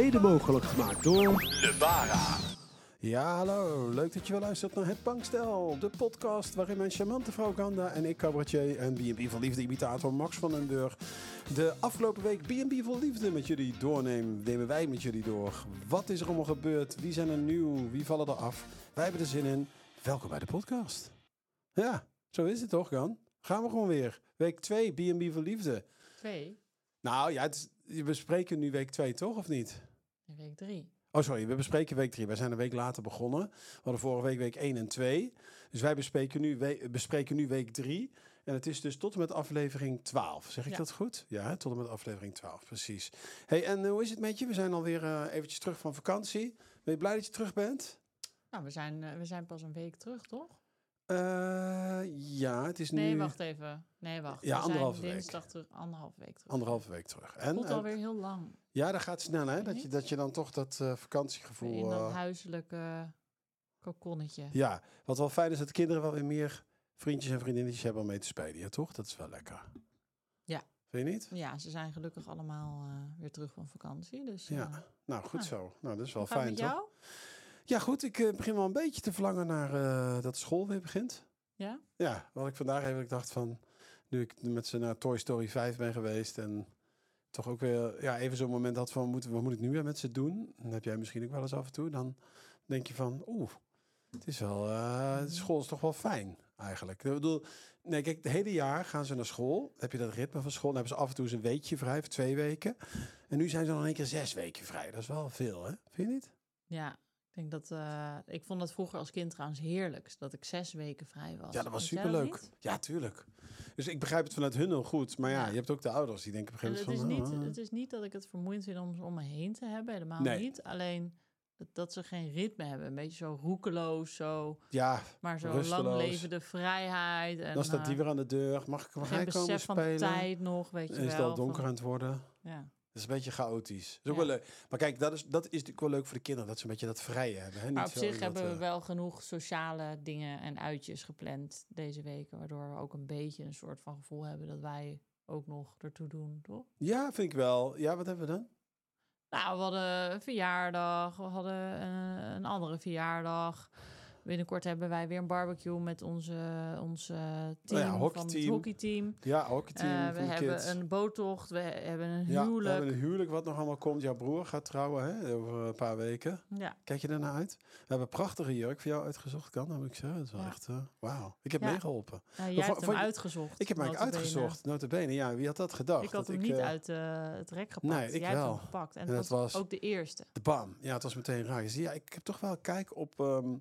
mede mogelijk gemaakt door Lebara. Ja, hallo. Leuk dat je weer luistert naar Het Bankstel. De podcast waarin mijn charmante vrouw Ganda en ik, cabaretier en B&B van Liefde imitator Max van den Burg de afgelopen week B&B van Liefde met jullie doornemen. Nemen wij met jullie door. Wat is er allemaal gebeurd? Wie zijn er nieuw? Wie vallen er af? Wij hebben er zin in. Welkom bij de podcast. Ja, zo is het toch, Gan? Gaan we gewoon weer. Week 2, B&B van Liefde. 2? Nou ja, we bespreken nu week 2, toch? Of niet? Week 3. Oh, sorry, we bespreken week 3. Wij zijn een week later begonnen. We hadden vorige week 1 en 2. Dus wij bespreken nu week 3. En het is dus tot en met aflevering 12. Zeg ik dat goed? Ja, tot en met aflevering 12, precies. Hey, en hoe is het met je? We zijn alweer eventjes terug van vakantie. Ben je blij dat je terug bent? Nou, we zijn pas een week terug, toch? Ja, het is nu... Nee, wacht even. Nee, wacht. Ja, anderhalve week. Dinsdag terug, anderhalve week terug. Anderhalve week terug. En voelt alweer heel lang. Ja, dat gaat snel, hè? Dat je dan toch dat vakantiegevoel... In dat huiselijke kokonnetje. Ja, wat wel fijn is dat de kinderen wel weer meer vriendjes en vriendinnetjes hebben om mee te spelen. Ja, toch? Dat is wel lekker. Ja. Vind je niet? Ja, ze zijn gelukkig allemaal weer terug van vakantie. Dus, ja, nou goed zo. Nou, dat is wel fijn, fijn, toch? Jou? Ja, goed. Ik begin wel een beetje te verlangen naar dat de school weer begint. Ja? Ja, wat ik vandaag even dacht van... Nu ik met ze naar Toy Story 5 ben geweest en toch ook weer even zo'n moment had van... Wat moet ik nu weer met ze doen? Dan heb jij misschien ook wel eens af en toe. Dan denk je van, het is wel... de school is toch wel fijn, eigenlijk. Ik bedoel, nee, kijk, het hele jaar gaan ze naar school. Dan heb je dat ritme van school. Dan hebben ze af en toe eens een weekje vrij, of 2 weken. En nu zijn ze dan in één keer 6 weken vrij. Dat is wel veel, hè? Vind je niet? Ja. Ik denk dat ik vond dat vroeger als kind trouwens heerlijk, dat ik 6 weken vrij was. Ja, dat was superleuk. Ja, tuurlijk. Dus ik begrijp het vanuit hun heel goed. Maar ja, je hebt ook de ouders die denken op een gegeven moment Het is niet dat ik het vermoeiend vind om ze om me heen te hebben, helemaal niet. Alleen dat ze geen ritme hebben, een beetje zo roekeloos, zo. Ja, maar zo rusteloos. Lang levende vrijheid. En, dan staat die weer aan de deur. Mag ik geen komen besef spelen? Van tijd nog, weet je wel. Is het al donker aan het worden? Ja. Dat is een beetje chaotisch. Dat is ook wel leuk. Maar kijk, dat is natuurlijk wel leuk voor de kinderen, dat ze een beetje dat vrije hebben. Hè? Maar niet op zich hebben we wel genoeg sociale dingen en uitjes gepland deze weken, waardoor we ook een beetje een soort van gevoel hebben dat wij ook nog ertoe doen, toch? Ja, vind ik wel. Ja, wat hebben we dan? Nou, we hadden een verjaardag, we hadden een andere verjaardag. Binnenkort hebben wij weer een barbecue met ons team van het hockeyteam. Ja, hockeyteam. We hebben een boottocht, we hebben een huwelijk. Ja, we hebben een huwelijk wat nog allemaal komt. Jouw broer gaat trouwen, hè, over een paar weken. Ja. Kijk je daarnaar uit? We hebben een prachtige jurk voor jou uitgezocht, kan dat moet ik zeggen. Dat is wel echt, wauw. Ik heb meegeholpen. Jij hebt hem uitgezocht. Ik heb hem uitgezocht, notabene. Ja, wie had dat gedacht? Ik had hem niet uit het rek gepakt. Nee, ik Jij wel. hebt hem gepakt. En dat was ook de eerste. De bam. Ja, het was meteen raar. Dus ja, ik heb toch wel kijk op...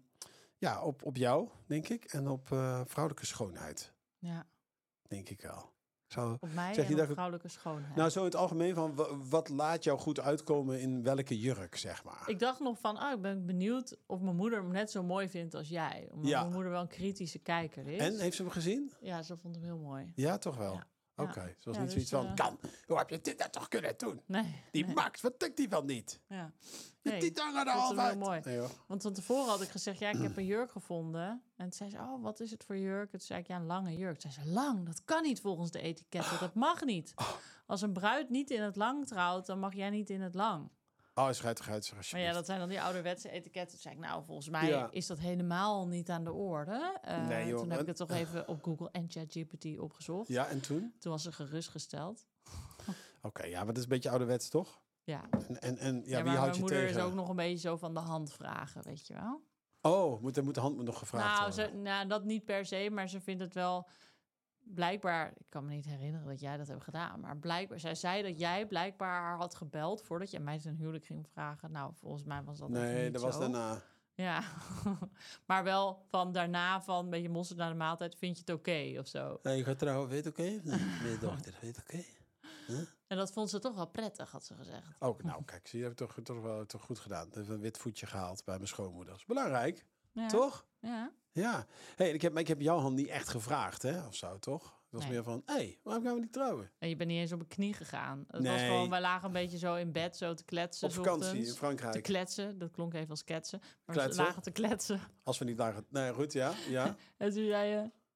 op jou, denk ik. En op vrouwelijke schoonheid. Ja. Denk ik wel. Op mij en op vrouwelijke schoonheid. Nou, zo in het algemeen van... Wat laat jou goed uitkomen in welke jurk, zeg maar? Ik dacht nog van... ik ben benieuwd of mijn moeder hem net zo mooi vindt als jij. Omdat mijn moeder wel een kritische kijker is. En, heeft ze hem gezien? Ja, ze vond hem heel mooi. Ja, toch wel? Ja. Oké, zoals niet zoiets van... hoe heb je dit nou toch kunnen doen? Nee. Max, wat denkt die wel niet? Ja. Die hangen er al uit. Mooi. Nee, want van tevoren had ik gezegd, ik heb een jurk gevonden. En toen zei ze, wat is het voor jurk? Toen zei ik, een lange jurk. Toen zei ze, lang? Dat kan niet volgens de etiketten. Dat mag niet. Als een bruid niet in het lang trouwt, dan mag jij niet in het lang. Schijt toch uit, maar ja, dat zijn dan die ouderwetse etiketten. Toen zei ik, volgens mij is dat helemaal niet aan de orde. Nee, joh. Toen heb ik het toch even op Google en ChatGPT opgezocht. Ja, en toen? Toen was ze gerustgesteld. Oké, maar dat is een beetje ouderwets, toch? Ja. En wie houdt je tegen? Maar mijn moeder is ook nog een beetje zo van de hand vragen, weet je wel. Oh, moet de hand me nog gevraagd worden? Dat niet per se, maar ze vindt het wel... Blijkbaar, ik kan me niet herinneren dat jij dat hebt gedaan, maar blijkbaar, zij zei dat jij blijkbaar haar had gebeld voordat je mij zijn huwelijk ging vragen. Nou, volgens mij was dat nee, niet dat zo. was daarna. Ja, maar wel van daarna van een beetje mosterd naar de maaltijd, vind je het oké of zo? Nee, je gaat trouwen, weet oké? Nee, mijn dochter, weet oké? Huh? En dat vond ze toch wel prettig, had ze gezegd. Oh, nou kijk, zie je, heb ik toch wel goed gedaan. Even een wit voetje gehaald bij mijn schoonmoeders. Belangrijk, toch? Ja. Ja. Hey, ik heb jouw hand niet echt gevraagd, hè, of zo, toch? Het was meer van, waarom gaan we niet trouwen? En je bent niet eens op een knie gegaan. Het was gewoon, wij lagen een beetje zo in bed, zo te kletsen. Op vakantie in Frankrijk. Te kletsen, dat klonk even als ketsen. Maar we lagen te kletsen. Als we niet lagen, nee, goed, ja. En toen zei je,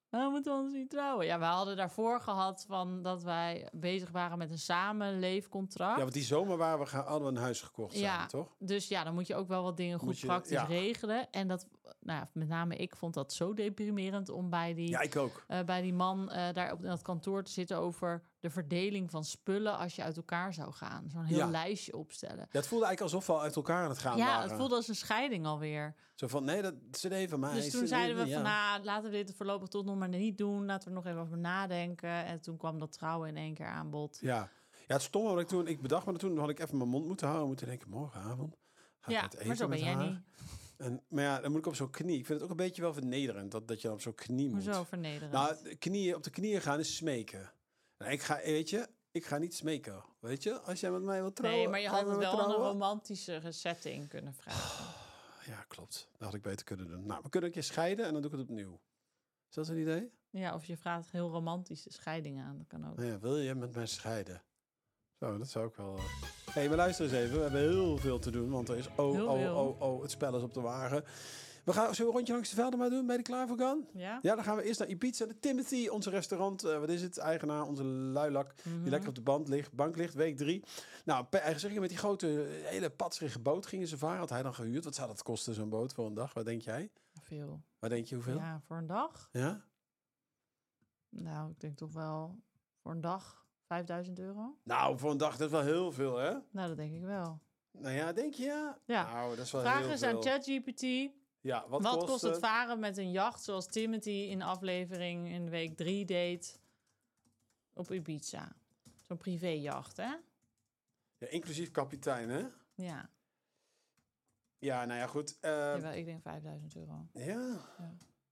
We moeten ons niet trouwen. Ja, we hadden daarvoor gehad van dat wij bezig waren met een samenleefcontract. Ja, want die zomer hadden we een huis gekocht samen, toch? Dus ja, dan moet je ook wel wat dingen goed Moet je- praktisch ja. regelen. En dat, nou ja, met name ik vond dat zo deprimerend om bij die, Ja, ik ook. bij die man daar in dat kantoor te zitten over de verdeling van spullen als je uit elkaar zou gaan. Zo'n heel Ja. lijstje opstellen. Ja, het voelde eigenlijk alsof we uit elkaar aan het gaan Ja, waren. het voelde als een scheiding alweer. Zo van, nee, dat is een even van mij. Dus toen zeiden we van, nou, laten we dit voorlopig toch nog maar niet doen. Laten we er nog even over nadenken. En toen kwam dat trouwen in één keer aan bod. Ja, het stomme wat ik bedacht, maar toen had ik even mijn mond moeten houden. Moeten denken, morgenavond ga ik Ja, uit eten maar zo ben met jij haar. niet. Maar ja, dan moet ik op zo'n knie. Ik vind het ook een beetje wel vernederend dat je dan op zo'n knie moet. Hoezo vernederend? Nou, op de knieën gaan is smeken. Nou, ik ga niet smeken. Weet je, als jij met mij wilt trouwen. Nee, maar je ga had het met me wel een trouwen? romantische setting kunnen vragen. Ja, klopt. Dat had ik beter kunnen doen. Nou, we kunnen een keer scheiden en dan doe ik het opnieuw. Is dat een idee? Ja, of je vraagt heel romantische scheidingen aan. Dat kan ook. Nou ja, wil je met mij scheiden? Zo, dat zou ik wel... Hé, maar luister eens even. We hebben heel veel te doen, want er is Heel veel. het spel is op de wagen. Zullen we een rondje langs de velden maar doen? Ben je er klaar voor, Gan? Ja? Ja, dan gaan we eerst naar Ibiza. De Timothy, onze restaurant. Wat is het? Eigenaar, onze luilak. Die lekker op de bank ligt, week 3. Nou, zeg je, met die grote, hele patserige boot gingen ze varen. Had hij dan gehuurd? Wat zou dat kosten, zo'n boot, voor een dag? Wat denk jij? Veel. Wat denk je, hoeveel? Ja, voor een dag? Ja? Nou, ik denk toch wel voor een dag 5000 euro. Nou, voor een dag, dat is wel heel veel, hè? Nou, dat denk ik wel. Nou ja, denk je ja? Ja. Nou, dat is wel Vraag heel eens veel. aan ChatGPT. Ja, Wat kost het varen met een jacht zoals Timothy in aflevering in week 3 deed op Ibiza? Zo'n privéjacht, hè? Ja, inclusief kapitein, hè? Ja. Ja, nou ja, goed. Jawel, ik denk 5000 euro. Ja. Ja.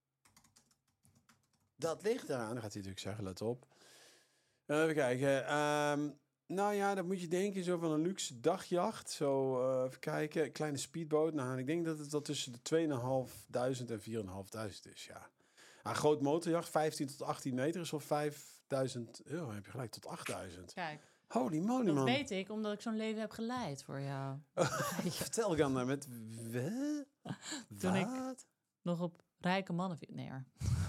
Dat ligt eraan. Dan gaat hij natuurlijk zeggen, let op. Even kijken. Nou ja, dan moet je denken zo van een luxe dagjacht. Zo, even kijken. Een kleine speedboot. Nou, ik denk dat het dat tussen de 2.500 en 4.500 is, ja. Een groot motorjacht, 15 tot 18 meter, is al 5.000 euro. Heb je gelijk, tot 8.000. Kijk, Holy moly, dat man. weet ik omdat ik zo'n leven heb geleid voor jou. Vertel ik dan met... Toen ik- Wat? Nog op rijke mannen... Nee, hoor.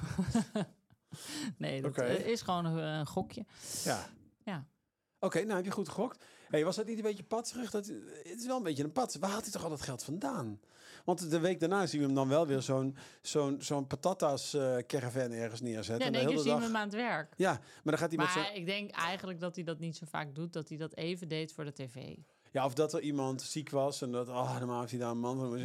Nee, dat Oké. is gewoon een gokje. Ja. Ja. Oké, nou heb je goed gegokt. Hey, was dat niet een beetje patserig? Het is wel een beetje een pats. Waar haalt hij toch al dat geld vandaan? Want de week daarna zien we hem dan wel weer zo'n patatas caravan ergens neerzetten. Ja, in En de één keer hele zien we dag... hem aan het werk. Ja, maar dan gaat hij met Maar zo'n... ik denk eigenlijk dat hij dat niet zo vaak doet. Dat hij dat even deed voor de tv. Ja, of dat er iemand ziek was en dat... Oh, normaal heeft hij daar een man van...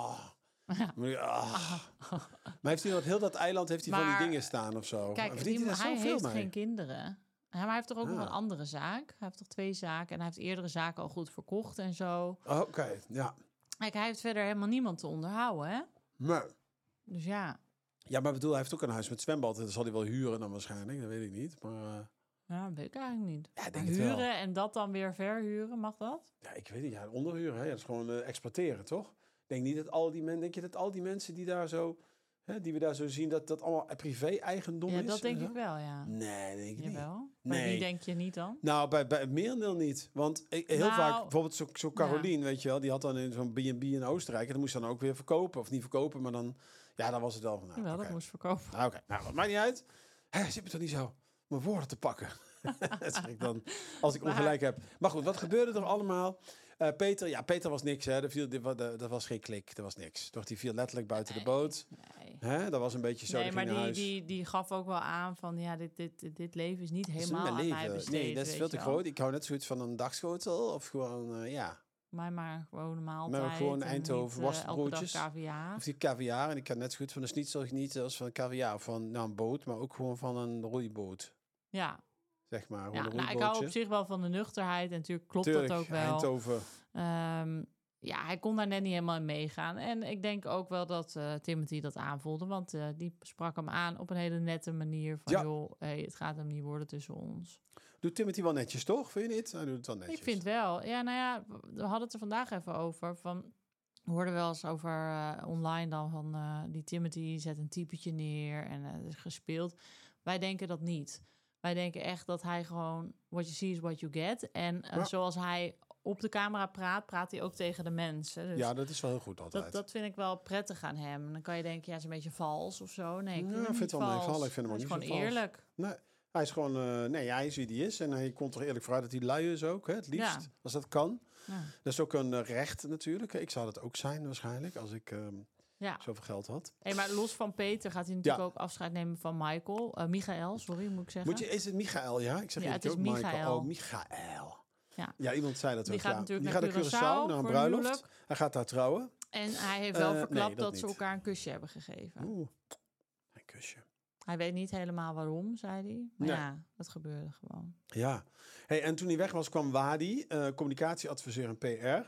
Maar heeft hij op heel dat eiland heeft hij van Maar, die dingen staan of zo? Kijk, Verdient hij daar hij zoveel heeft mee? geen kinderen. Maar hij heeft toch ook nog Ah. een andere zaak. Hij heeft toch 2 zaken. En hij heeft eerdere zaken al goed verkocht en zo. Oké, ja. Kijk, hij heeft verder helemaal niemand te onderhouden, hè? Maar... Dus ja. Ja, maar bedoel, hij heeft ook een huis met zwembad. Dat zal hij wel huren dan waarschijnlijk. Dat weet ik niet. Maar Ja, dat weet ik eigenlijk niet. ja, ik Maar denk het wel. huren en dat dan weer verhuren, mag dat? Ja, ik weet niet. Ja, onderhuren. Hè? Ja, dat is gewoon exploiteren, toch? Ik denk niet dat al die mensen... Denk je dat al die mensen die daar zo... Hè, die we daar zo zien, dat allemaal privé-eigendom Ja, is? dat denk en zo? ik wel, ja. Nee, denk ik niet. Jawel. Maar Nee. wie denk je niet dan? Nou, bij het merendeel niet. Want heel Nou, vaak, bijvoorbeeld zo Carolien, weet je wel... die had dan in zo'n B&B in Oostenrijk... en dan moest ze dan ook weer verkopen. Of niet verkopen, maar dan... Ja, dan was het wel van... Nou, Jawel, oké. dat moest verkopen. Nou, oké. Nou, dat maakt niet uit. Hè, zit me toch niet zo mijn woorden te pakken. Dat zeg ik dan, als ik ongelijk heb. Maar goed, wat gebeurde er allemaal? Peter was niks, hè. Dat was geen klik, dat was niks. Toch, die viel letterlijk buiten de boot. Nee. Hè? Dat was een beetje zo, Nee, die maar ging naar huis. die gaf ook wel aan van... ja, dit leven is niet Dat is helemaal niet aan mijn mij leven. besteed. Nee, dat is weet veel je te wel. groot. Ik hou net zoiets van een dagschotel of gewoon, ja. Mij maar gewoon een maaltijd. Maar gewoon en Eindhoven niet, elke dag worstbroodjes. caviar. Of die caviar. En ik kan net zo goed van een schnitzel genieten als van caviar. Van nou, een boot, maar ook gewoon van een roeiboot. Ja, Zeg maar, gewoon ja een nou, ik roeibootje. hou op zich wel van de nuchterheid. En natuurlijk klopt Tuurlijk, dat ook wel. Eindhoven. Ja, hij kon daar net niet helemaal in meegaan. En ik denk ook wel dat Timothy dat aanvoelde. Want die sprak hem aan op een hele nette manier. Van Ja. joh, hey, het gaat hem niet worden tussen ons. Doet Timothy wel netjes, toch? Vind je niet? Hij doet het wel netjes. Ik vind wel. Ja, nou ja, we hadden het er vandaag even over. We hoorden wel eens over online dan van die Timothy zet een typetje neer en het is gespeeld. Wij denken dat niet. Wij denken echt dat hij gewoon what you see is what you get. En Ja. zoals hij op de camera praat hij ook tegen de mensen. Dus Ja, dat is wel heel goed altijd. dat vind ik wel prettig aan hem. Dan kan je denken, ja, is een beetje vals of zo. Nee, ik vind Ja, hem ik vind niet het wel vals. meevallen. Ik vind hem Hij ook is niet gewoon zo vals. eerlijk. Nee, hij is gewoon... hij is wie hij is. En hij komt er eerlijk vooruit dat hij lui is ook. Hè, het liefst, Ja. als dat kan. Ja. Dat is ook een recht natuurlijk. Ik zou dat ook zijn waarschijnlijk, als ik Ja. zoveel geld had. Hey, maar los van Peter gaat hij natuurlijk ook afscheid nemen van Michael, sorry, moet ik zeggen. Is het Michael? Ja, ik zeg Ja, het het is ook Michael. Michael. Oh, Michael. Ja. Ja, iemand zei dat Die ook. gaat ja. natuurlijk Die naar gaat Curaçao naar een voor bruiloft. huwelijk. Hij gaat daar trouwen. En hij heeft wel verklapt nee, dat dat ze niet. elkaar een kusje hebben gegeven. Oeh, een kusje. Hij weet niet helemaal waarom, zei hij. Maar Nee. ja, dat gebeurde gewoon. Ja. Hey, en toen hij weg was, kwam Wadi, communicatieadviseur en PR.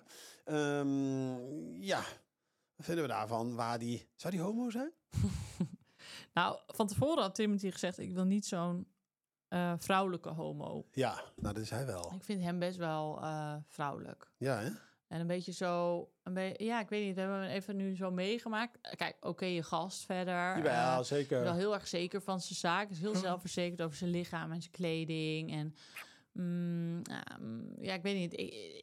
Ja, wat vinden we daarvan? Wadi, zou die homo zijn? Nou, van tevoren had Timothy gezegd, ik wil niet zo'n vrouwelijke homo. Ja, nou dat is hij wel. Ik vind hem best wel vrouwelijk. Ja, hè? En een beetje zo... ja, ik weet niet, we hebben hem even nu zo meegemaakt. Kijk, oké, je gast verder. Jawel, zeker. Wel heel erg zeker van zijn zaak. Is heel zelfverzekerd over zijn lichaam en zijn kleding. En ja, ik weet niet.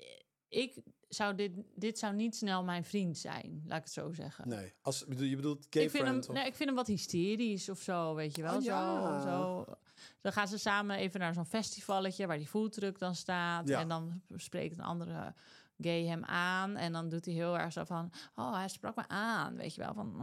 Ik zou dit zou niet snel mijn vriend zijn, laat ik het zo zeggen. Nee, je bedoelt gay Ik vind, friend? hem, nee, ik vind hem wat hysterisch of zo, weet je wel. Oh, ja. Zo. Dan gaan ze samen even naar zo'n festivalletje waar die foodtruck dan staat. Ja. En dan spreekt een andere gay hem aan. En dan doet hij heel erg zo van... Oh, hij sprak me aan, weet je wel. Van,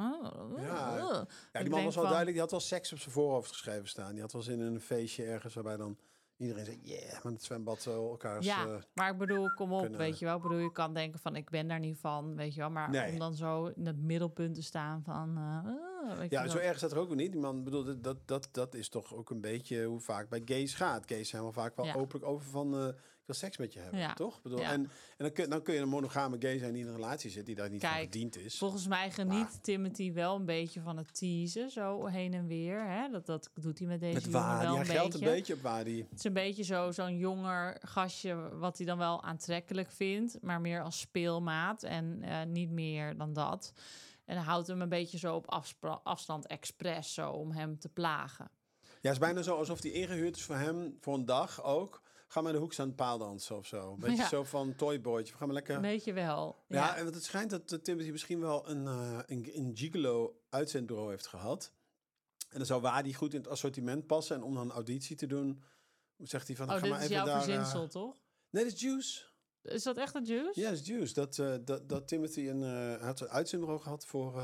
Ja, die man was wel duidelijk. Die had wel seks op zijn voorhoofd geschreven staan. Die had wel eens in een feestje ergens waarbij dan iedereen zei... Yeah, maar het zwembad zo elkaars... Ja, maar ik bedoel, kom op, kunnen- weet je wel. Ik bedoel, je kan denken van, ik ben daar niet van, weet je wel. Maar Nee. om dan zo in het middelpunt te staan van... weet Ja, je zo wel. erg is dat er ook niet. Die man, bedoel, dat is toch ook een beetje hoe vaak bij gays gaat. Gays zijn wel vaak wel Ja. openlijk over van... ik wil seks met je hebben, Ja. toch? Bedoel, Ja. En dan kun je een monogame gay zijn die in een relatie zit... die daar niet van Kijk, gediend is. Volgens mij geniet Timothy wel een beetje van het teasen, zo heen en weer. Hè? Dat doet hij met deze Met jongen Wadi. wel Hij een geldt beetje. een beetje op Wadi. Het is een beetje zo'n jonger gastje wat hij dan wel aantrekkelijk vindt, maar meer als speelmaat en niet meer dan dat. En hij houdt hem een beetje zo op afstand expres zo om hem te plagen. Ja, het is bijna zo alsof hij ingehuurd is voor hem voor een dag ook. Ga maar de hoek staan het paal dansen of zo. Een beetje Ja. zo van toyboytje. Ga maar lekker... Weet je wel. Ja, en het schijnt dat Timothy misschien wel een gigolo uitzendbureau heeft gehad. En dan zou Wadi goed in het assortiment passen. En om dan een auditie te doen, zegt hij van... Oh, ga dit maar is even jouw daar, verzinsel, toch? Nee, dat is Juice. Is dat echt een juice? Ja, dat is Juice. Dat Timothy had een uitzendbureau gehad voor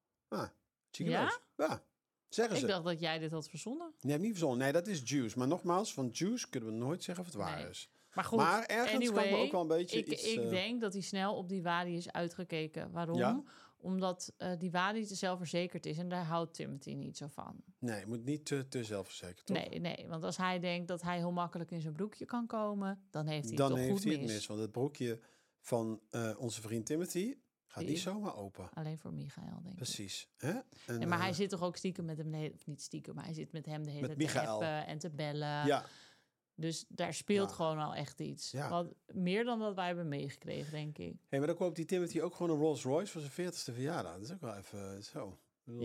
gigolo's. Ja, zeggen ze. Ik dacht dat jij dit had verzonnen. Je hebt niet verzonnen. Nee, dat is Juice. Maar nogmaals, van Juice kunnen we nooit zeggen of het waar Nee. is. Maar goed, Maar ergens kan ik me ook wel een beetje ik iets... denk dat hij snel op die Wadi is uitgekeken. Waarom? Ja? Omdat die Wadi te zelfverzekerd is en daar houdt Timothy niet zo van. Nee, je moet niet te zelfverzekerd, toch? Nee, want als hij denkt dat hij heel makkelijk in zijn broekje kan komen, dan heeft hij Dan het toch heeft goed hij mis. het mis. Want het broekje van onze vriend Timothy gaat Die- niet zomaar open. Alleen voor Michael, denk ik. Precies. Hè? En, Nee, maar hij zit toch ook stiekem met hem, of niet stiekem, maar hij zit met hem de hele Met tijd te Michael. appen en te bellen. Ja, Dus daar speelt Ja. gewoon al echt iets. Ja. Wat meer dan dat wij hebben meegekregen, denk ik. hey, maar dan koopt die Timothy ook gewoon een Rolls Royce voor zijn 40ste verjaardag. Dat is ook wel even zo. Ik bedoel,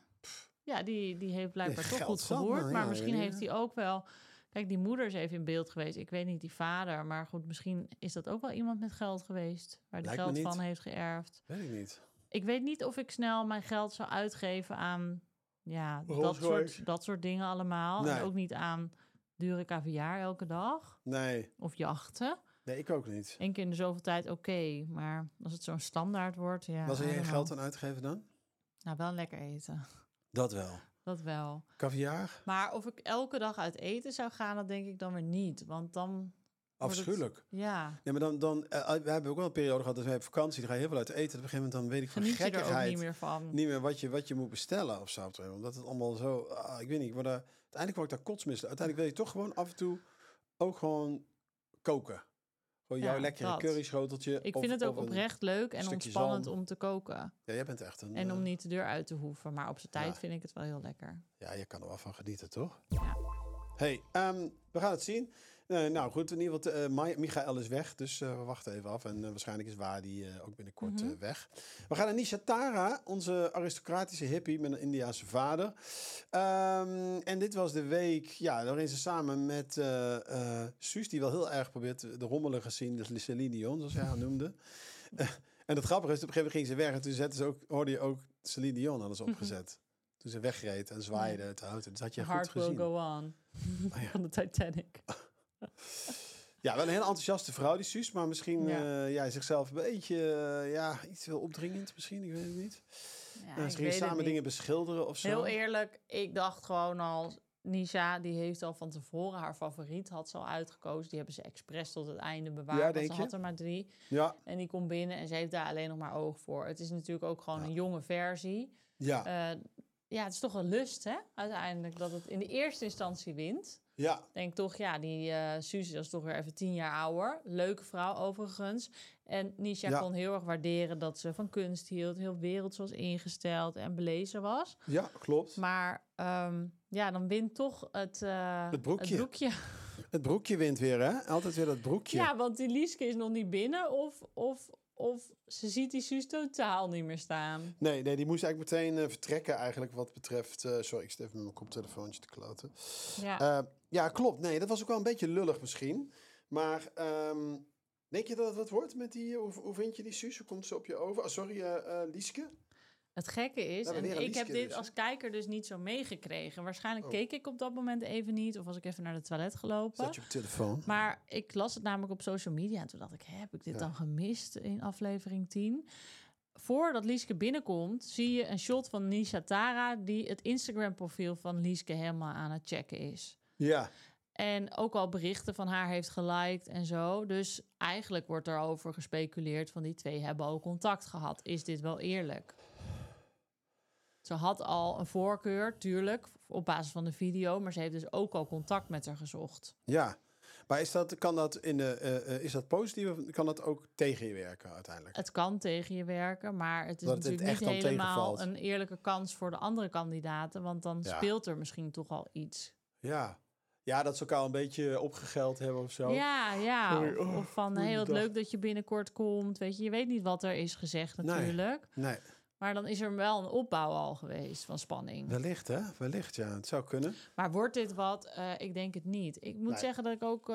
Ja, die heeft blijkbaar toch geld goed zat, gehoord. man. Maar Ja, misschien weet heeft niet. hij ook wel... Kijk, die moeder is even in beeld geweest. Ik weet niet, die vader. Maar goed, misschien is dat ook wel iemand met geld geweest. Waar die Lijkt me geld niet. van heeft geërfd. Weet ik niet. Ik weet niet of ik snel mijn geld zou uitgeven aan... Ja, Rolls Royce. dat soort dingen allemaal. Nee. En ook niet aan dure caviar elke dag. Nee, Of jachten. ik ook niet. Eén keer in de zoveel tijd oké. Maar als het zo'n standaard wordt, ja... Was er I geen don't geld know. aan uitgeven dan? Nou, wel lekker eten. Dat wel. Dat wel. Caviar? Maar of ik elke dag uit eten zou gaan, dat denk ik dan weer niet. Want dan... wordt het- Afschuwelijk. Ja, Nee, maar we hebben ook wel een periode gehad dat wij op vakantie, dan ga je heel veel uit eten. Op een gegeven moment dan weet ik van geniet je er ook gekkigheid niet meer van. niet meer wat je moet bestellen of zo. Omdat het allemaal zo, ik weet niet, uiteindelijk word ik daar kotsmisselijk. Uiteindelijk wil je toch gewoon af en toe ook gewoon koken. Gewoon jouw Ja, lekkere dat. curryschoteltje. Ik of- vind het ook of een- oprecht leuk en stukje ontspannend zalm. om te koken. Ja, jij bent echt een... En om niet de deur uit te hoeven. Maar op zijn tijd Ja. vind ik het wel heel lekker. Ja, je kan er wel van genieten, toch? Ja. Hey, we gaan het zien. Nou goed, in ieder geval, Michael is weg, dus we wachten even af. En waarschijnlijk is Wadi ook binnenkort weg. We gaan naar Nisha Tara, onze aristocratische hippie met een Indiase vader. En dit was de week, waarin ze samen met Suus, die wel heel erg probeert de rommelige zien, dus Celine Dion, zoals jij haar noemde. En het grappige is, op een gegeven moment ging ze weg en toen hoorde je ook Celine Dion alles opgezet. Toen ze wegreed en zwaaide uit de auto. Dat had je goed Heart gezien. will go on. Van de Titanic. Ja, wel een hele enthousiaste vrouw, die Suus. Maar misschien zichzelf een beetje iets veel opdringend misschien. Ik weet het niet. Ja, ze gingen samen dingen beschilderen of zo. Heel eerlijk, ik dacht gewoon al... Nisha, die heeft al van tevoren haar favoriet, had ze al uitgekozen. Die hebben ze expres tot het einde bewaard, want ze had er maar 3. Ja. En die komt binnen en ze heeft daar alleen nog maar oog voor. Het is natuurlijk ook gewoon een jonge versie. Ja. Het is toch een lust, hè? Uiteindelijk, dat het in de eerste instantie wint. Ja. Denk toch, die Suzy is toch weer even 10 jaar ouder. Leuke vrouw overigens. En Nisha kon heel erg waarderen dat ze van kunst hield. Heel werelds was ingesteld en belezen was. Ja, klopt. Maar dan wint toch het broekje. Het broekje wint weer, hè? Altijd weer dat broekje. Ja, want die Lieske is nog niet binnen of ze ziet die Suus totaal niet meer staan. Nee, die moest eigenlijk meteen vertrekken eigenlijk wat betreft... sorry, ik zit even met mijn koptelefoontje te kloten. Ja. Klopt. Nee, dat was ook wel een beetje lullig misschien. Maar denk je dat het wat wordt met die... Hoe vind je die Suus? Hoe komt ze op je over? Lieske? Het gekke is, en ik heb dit als kijker dus niet zo meegekregen. Waarschijnlijk keek ik op dat moment even niet. Of was ik even naar de toilet gelopen. Zat je op telefoon? Maar ik las het namelijk op social media. En toen dacht ik, heb ik dit dan gemist in aflevering 10? Voordat Lieske binnenkomt, zie je een shot van Nisha Tara... die het Instagram-profiel van Lieske helemaal aan het checken is. Ja. En ook al berichten van haar heeft geliked en zo. Dus eigenlijk wordt er over gespeculeerd van die twee hebben al contact gehad. Is dit wel eerlijk? Ze had al een voorkeur, tuurlijk, op basis van de video. Maar ze heeft dus ook al contact met haar gezocht. Ja, maar is dat positief of kan dat ook tegen je werken uiteindelijk? Het kan tegen je werken, maar het is dat natuurlijk het niet helemaal een eerlijke kans voor de andere kandidaten. Want dan speelt er misschien toch al iets. Ja, dat ze elkaar een beetje opgegeld hebben of zo. Ja. Of van, wat leuk dat je binnenkort komt. Weet je weet niet wat er is gezegd natuurlijk. Nee. Maar dan is er wel een opbouw al geweest van spanning. Wellicht, hè? Wellicht, ja. Het zou kunnen. Maar wordt dit wat? Ik denk het niet. Ik moet zeggen dat ik ook...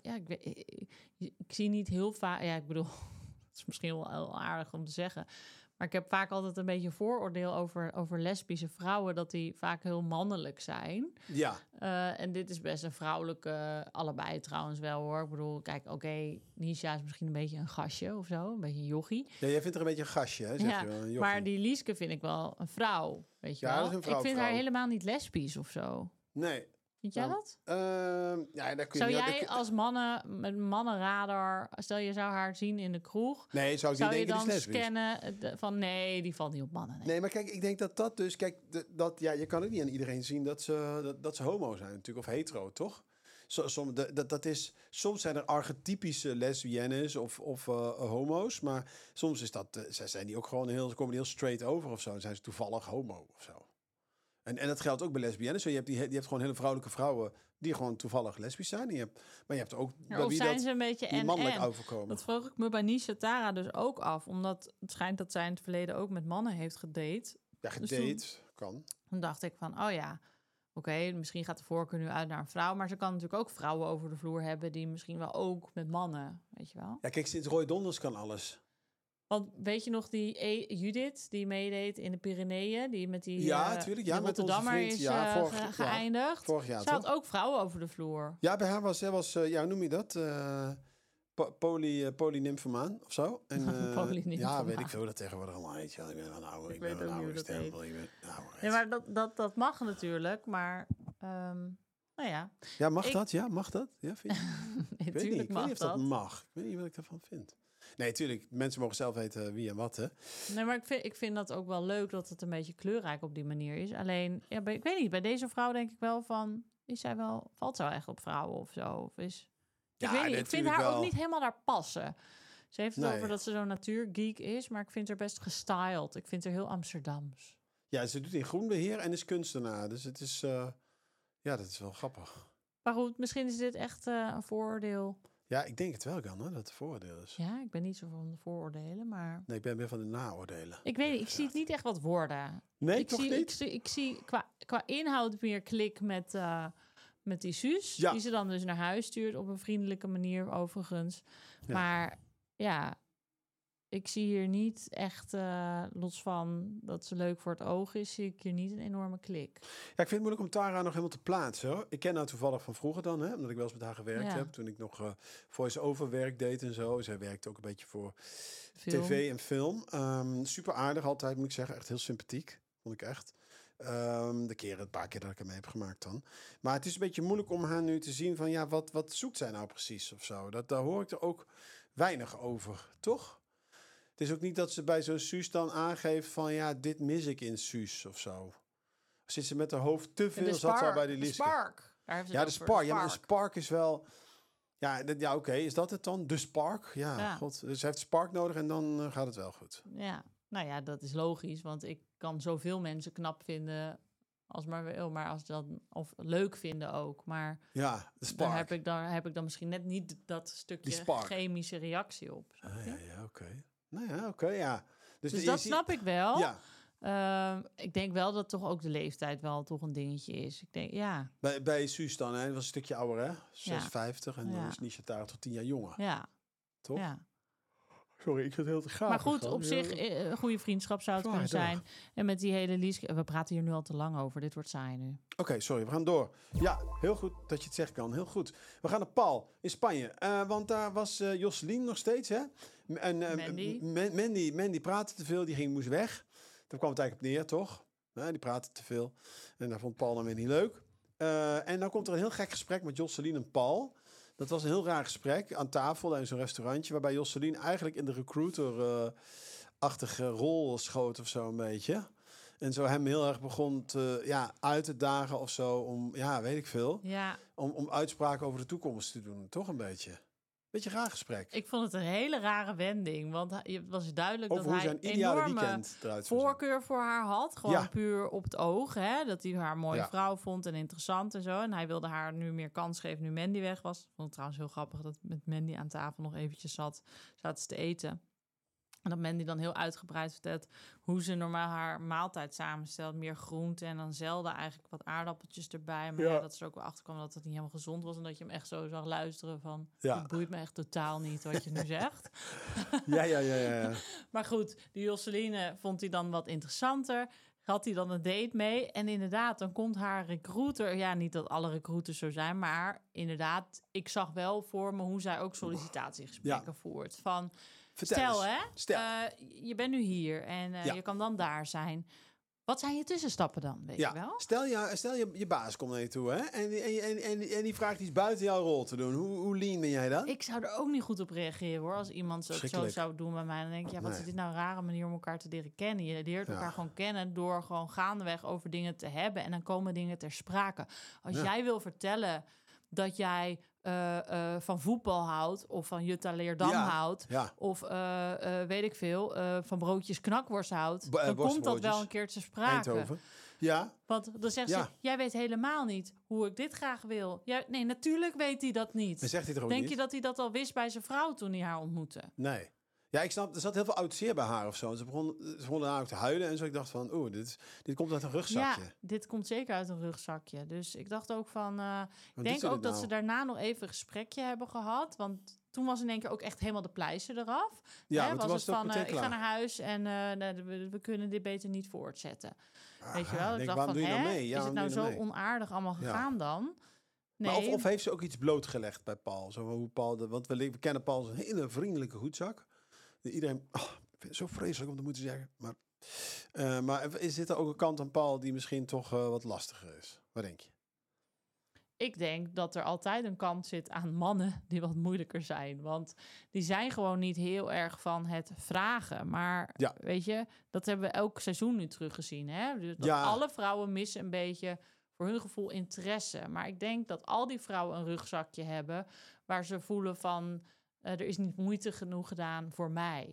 ik zie niet heel vaak... Ja, ik bedoel... Het is misschien wel heel aardig om te zeggen. Maar ik heb vaak altijd een beetje vooroordeel over lesbische vrouwen... dat die vaak heel mannelijk zijn. Ja. En dit is best een vrouwelijke... Allebei trouwens wel, hoor. Ik bedoel, kijk, Nisha is misschien een beetje een gastje of zo. Een beetje een jochie. Ja, jij vindt er een beetje een gastje, hè? Zeg je wel, een jochie. Maar die Lieske vind ik wel een vrouw, weet je wel. Dat is een vrouw, ik vind haar helemaal niet lesbisch of zo. Nee. Vind jij dat? Daar kun je zou jij als mannenradar... Stel, je zou haar zien in de kroeg... Nee, zou ik niet denken, die is lesbisch. Scannen van nee, die valt niet op mannen. Nee, maar kijk, ik denk dat dus... Kijk, je kan ook niet aan iedereen zien dat ze homo zijn natuurlijk. Of hetero, toch? Soms zijn er archetypische lesbiennes of homo's. Maar soms is dat... zijn die ook gewoon ze komen heel straight over of zo. Dan zijn ze toevallig homo of zo. En dat geldt ook bij lesbiennes. Je hebt gewoon hele vrouwelijke vrouwen die gewoon toevallig lesbisch zijn. Maar je hebt ook bij wie zijn ze een beetje die mannelijk overkomen. Dat vroeg ik me bij Nisha Tara dus ook af. Omdat het schijnt dat zij in het verleden ook met mannen heeft gedate. Ja, gedate kan. Toen dacht ik van, oké, misschien gaat de voorkeur nu uit naar een vrouw. Maar ze kan natuurlijk ook vrouwen over de vloer hebben... die misschien wel ook met mannen, weet je wel. Ja, kijk, sinds Roy Donders kan alles. Want weet je nog die Judith die meedeed in de Pyreneeën? Die met die natuurlijk. Ja, met onze vriend. Is geëindigd. Vorig jaar, ze had ook vrouwen over de vloer. Ja, bij haar was hoe noem je dat? Polynymfomaan of zo. Ja, weet ik veel dat tegenwoordig allemaal heet. Ja, ik ben een oude. Ik weet ook niet hoe dat heet. Nee, maar dat mag natuurlijk, maar ja. Ja, mag dat? Ja, mag dat? Ja, vind je? Nee, ik weet niet of dat mag. Ik weet niet wat ik daarvan vind. Nee, tuurlijk. Mensen mogen zelf weten wie en wat, hè. Nee, maar ik vind dat ook wel leuk dat het een beetje kleurrijk op die manier is. Alleen, ik weet niet, bij deze vrouw denk ik wel van... valt zij wel echt op vrouwen of zo? Of is... Ik weet niet, ik vind haar ook niet helemaal daar passen. Ze heeft het over dat ze zo'n natuurgeek is, maar ik vind haar best gestyled. Ik vind haar heel Amsterdams. Ja, ze doet in groenbeheer en is kunstenaar. Dus het is... dat is wel grappig. Maar goed, misschien is dit echt een vooroordeel. Ja, ik denk het wel, Jan, hè, dat het een vooroordeel is. Ja, ik ben niet zo van de vooroordelen, maar... Nee, ik ben meer van de naoordelen. Ik weet niet, ik zie het niet echt wat worden. Nee, toch niet? Ik zie qua inhoud meer klik met die Suus. Ja. Die ze dan dus naar huis stuurt op een vriendelijke manier overigens. Ja. Maar ja, ik zie hier niet echt, los van dat ze leuk voor het oog is, zie ik hier niet een enorme klik. Ja, ik vind het moeilijk om Tara nog helemaal te plaatsen. Hoor. Ik ken haar toevallig van vroeger dan, hè, omdat ik wel eens met haar gewerkt Ja. heb. Toen ik nog voice-over werk deed en zo. Zij werkte ook een beetje voor Film. tv en film. Super aardig altijd, moet ik zeggen. Echt heel sympathiek, vond ik echt. Een paar keer dat ik hem mee heb gemaakt dan. Maar het is een beetje moeilijk om haar nu te zien van... ja, wat zoekt zij nou precies of zo? Daar hoor ik er ook weinig over, toch? Het is ook niet dat ze bij zo'n Suus dan aangeeft van... ja, dit mis ik in Suus of zo. Zit ze met haar hoofd te veel, zat ze al bij die de Lieske. Spark. Daar heeft ze Ja, het de over, Spark. Ja, maar een Spark is wel... Ja, oké, is dat het dan? De Spark? Ja, Ja. god. Dus ze heeft Spark nodig en dan gaat het wel goed. Ja, nou ja, dat is logisch, want ik kan zoveel mensen knap vinden als maar wil, maar als dan of leuk vinden ook, maar Ja, de daar Spark. heb ik dan misschien net niet dat Die stukje spark. chemische reactie op. snap je? Ja, oké. Nou ja, oké, ja. Dus je dat ziet- snap ik wel. Ja, Ik denk wel dat toch ook de leeftijd wel toch een dingetje is. Ik denk, ja, bij Suus dan, hè. Dat was een stukje ouder, hè? 56 en dan Ja. is Nisha Tara tot 10 jaar jonger, ja, toch? ja. Sorry, ik zit heel te gaaf. Maar goed, op zich, een goede vriendschap zou het kunnen Zwaar, zijn. En met die hele Lieske, we praten hier nu al te lang over. Dit wordt saai nu. Oké, sorry, we gaan door. Ja, heel goed dat je het zegt, kan. Heel goed. We gaan naar Paul in Spanje. Want daar was Josselien nog steeds, hè? En, Mandy praatte te veel, moest weg. Daar kwam het eigenlijk op neer, toch? Die praatte te veel. En daar vond Paul dan weer niet leuk. En dan komt er een heel gek gesprek met Josselien en Paul. Dat was een heel raar gesprek aan tafel in zo'n restaurantje... waarbij Josselien eigenlijk in de recruiter-achtige rol schoot of zo een beetje... En zo hem heel erg begon uit te dagen of zo om, ja, weet ik veel. Ja, Om uitspraken over de toekomst te doen. Toch een beetje. Beetje raar gesprek. ik vond het een hele rare wending. Want het was duidelijk Over hoe dat hij zijn ideale enorme weekend eruit zou zien. voorkeur voor haar had. Gewoon Ja. puur op het oog. Hè? Dat hij haar een mooie Ja. vrouw vond en interessant en zo. En hij wilde haar nu meer kans geven nu Mandy weg was. Ik vond het trouwens heel grappig dat met Mandy aan tafel nog eventjes zaten ze te eten. En dat Mandy dan heel uitgebreid vertelt hoe ze normaal haar maaltijd samenstelt. Meer groente en dan zelden eigenlijk wat aardappeltjes erbij. Maar Ja. dat ze er ook wel achter kwam dat het niet helemaal gezond was. En dat je hem echt zo zag luisteren van... Ja. Het boeit me echt totaal niet wat je nu zegt. Ja. Maar goed, die Josseline vond hij dan wat interessanter. Had hij dan een date mee. En inderdaad, dan komt haar recruiter... Ja, niet dat alle recruiters zo zijn, maar inderdaad... Ik zag wel voor me hoe zij ook sollicitatiegesprekken voert. Van, Vertel stel eens. hè, Stel. je bent nu hier en Ja. je kan dan daar zijn. Wat zijn je tussenstappen dan, weet je wel? Stel je baas komt naar je toe, hè? En die vraagt iets buiten jouw rol te doen. Hoe lean ben jij dan? Ik zou er ook niet goed op reageren, hoor. Als iemand zo Verschrikkelijk. zou doen bij mij, dan denk ik... Ja, wat Nee. is dit nou een rare manier om elkaar te leren kennen? Je leert elkaar gewoon kennen door gewoon gaandeweg over dingen te hebben. En dan komen dingen ter sprake. Als jij wil vertellen dat jij van voetbal houdt... of van Jutta Leerdam houdt... Ja. of weet ik veel, van broodjes knakworst houdt... dan komt dat worstbroodjes. wel een keer te sprake. Eindhoven. Ja. Want dan zegt ze, jij weet helemaal niet hoe ik dit graag wil. Nee, natuurlijk weet hij dat niet. En zegt hij er ook Denk niet? je dat hij dat al wist bij zijn vrouw toen hij haar ontmoette? Nee. Ja, ik snap, er zat heel veel oud zeer bij haar of zo. Ze begon daarna ook te huilen en zo. Ik dacht van, dit komt uit een rugzakje. Ja, dit komt zeker uit een rugzakje. Dus ik dacht ook van... ik doet denk ze ook dit dat nou? ze daarna nog even een gesprekje hebben gehad. Want toen was in één keer ook echt helemaal de pleister eraf. Ja, Hè, maar toen was het ook meteen ik ga klaar. naar huis en we kunnen dit beter niet voortzetten. Weet je wel? denk, Ik dacht waarom van, doe je dan mee? Ja, is het waarom nou doe je zo dan mee? onaardig allemaal gegaan dan? Nee, Maar of heeft ze ook iets blootgelegd bij Paul? Zo hoe Paul want we kennen Paul als een hele vriendelijke goedzak. Iedereen, ik vind het zo vreselijk om te moeten zeggen. Maar is dit er ook een kant aan Paul die misschien toch wat lastiger is? Wat denk je? ik denk dat er altijd een kant zit aan mannen die wat moeilijker zijn. Want die zijn gewoon niet heel erg van het vragen. Maar weet je, dat hebben we elk seizoen nu teruggezien. Hè? Dus dat alle vrouwen missen een beetje voor hun gevoel interesse. Maar ik denk dat al die vrouwen een rugzakje hebben waar ze voelen van... er is niet moeite genoeg gedaan voor mij.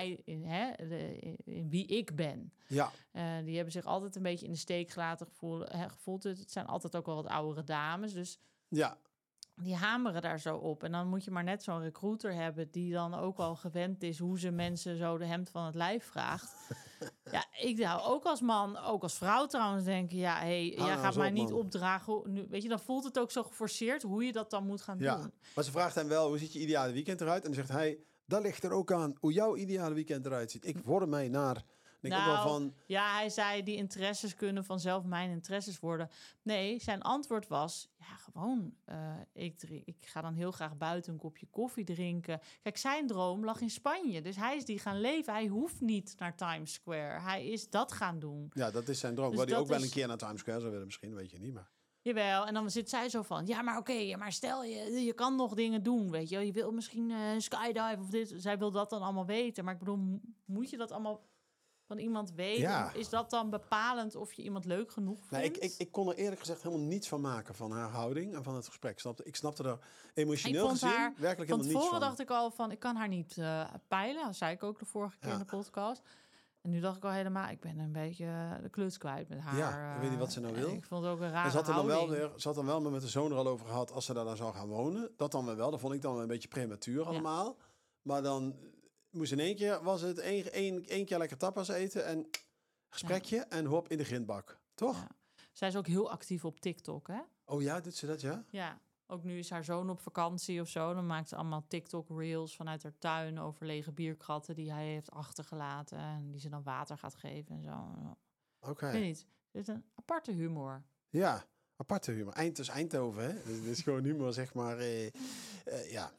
In wie ik ben. Ja. Die hebben zich altijd een beetje in de steek gelaten gevoeld. Het zijn altijd ook wel wat oudere dames. Dus Ja. Die hameren daar zo op. En dan moet je maar net zo'n recruiter hebben die dan ook al gewend is hoe ze mensen zo de hemd van het lijf vraagt. Ja, ik zou ook als man, ook als vrouw trouwens denken, ja, jij nou gaat eens mij op, niet man. opdragen. Nu, weet je, dan voelt het ook zo geforceerd hoe je dat dan moet gaan doen. Maar ze vraagt hem wel, hoe ziet je ideale weekend eruit? En dan zegt hij, dat ligt er ook aan hoe jouw ideale weekend eruit ziet. Ik word mij naar... Denk ook wel van... Ja, hij zei die interesses kunnen vanzelf mijn interesses worden. Nee, zijn antwoord was, ja, gewoon, ik ga dan heel graag buiten een kopje koffie drinken. Kijk, zijn droom lag in Spanje, dus hij is die gaan leven. Hij hoeft niet naar Times Square. Hij is dat gaan doen. Ja, dat is zijn droom. Dus Waar hij ook dat wel is- een keer naar Times Square zou willen, misschien, weet je niet. Maar Jawel, en dan zit zij zo van, ja, maar oké, maar stel je kan nog dingen doen, weet je wel. Je wil misschien skydive of dit. Zij wil dat dan allemaal weten. Maar ik bedoel, moet je dat allemaal van iemand weten? Ja. Is dat dan bepalend of je iemand leuk genoeg vindt? nee, ik kon er eerlijk gezegd helemaal niets van maken van haar houding en van het gesprek. Ik snapte er Ik emotioneel vond gezien haar werkelijk van helemaal niets tevoren van. dacht ik al van, ik kan haar niet peilen. Dat zei ik ook de vorige keer Ja. in de podcast. En nu dacht ik al helemaal, ik ben een beetje de kluts kwijt met haar. Ja, ik weet niet wat ze nou wil. Ik vond het ook een rare En ze had er dan houding. wel weer, ze had dan wel met de zoon er al over gehad als ze daar dan zou gaan wonen. Dat dan wel. Dat vond ik dan wel een beetje prematuur allemaal. Maar dan moest in één keer, was het één keer lekker tapas eten en gesprekje en hop in de grindbak. Toch? Ja. Zij is ook heel actief op TikTok, hè? Oh ja, doet ze dat, ja? Ja, ook nu is haar zoon op vakantie of zo. Dan maakt ze allemaal TikTok-reels vanuit haar tuin over lege bierkratten die hij heeft achtergelaten. En die ze dan water gaat geven en zo. Oké. Ik weet niet. Het is een aparte humor. Ja, aparte humor. Het is Eindhoven, hè? Het is gewoon humor, zeg maar. Ja.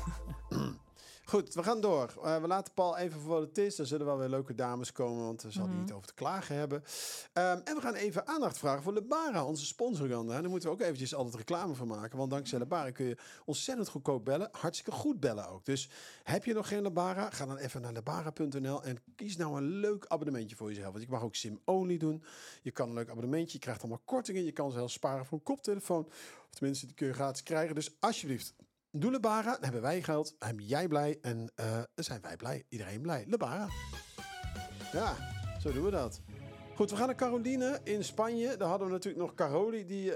Goed, we gaan door. We laten Paul even voor wat het is. Er zullen wel weer leuke dames komen, want er zal hij niet over te klagen hebben. En we gaan even aandacht vragen voor Lebara, onze sponsor. En daar moeten we ook eventjes altijd reclame van maken. Want dankzij Lebara kun je ontzettend goedkoop bellen. Hartstikke goed bellen ook. Dus heb je nog geen Lebara? Ga dan even naar lebara.nl en kies nou een leuk abonnementje voor jezelf. Want je mag ook SIM-only doen. Je kan een leuk abonnementje. Je krijgt allemaal kortingen. Je kan zelfs sparen voor een koptelefoon. Of tenminste, die kun je gratis krijgen. Dus alsjeblieft, doe Lebara, dan hebben wij geld, dan ben jij blij en dan zijn wij blij. Iedereen blij. Lebara. Ja, zo doen we dat. Goed, we gaan naar Caroline in Spanje. Daar hadden we natuurlijk nog Caroli die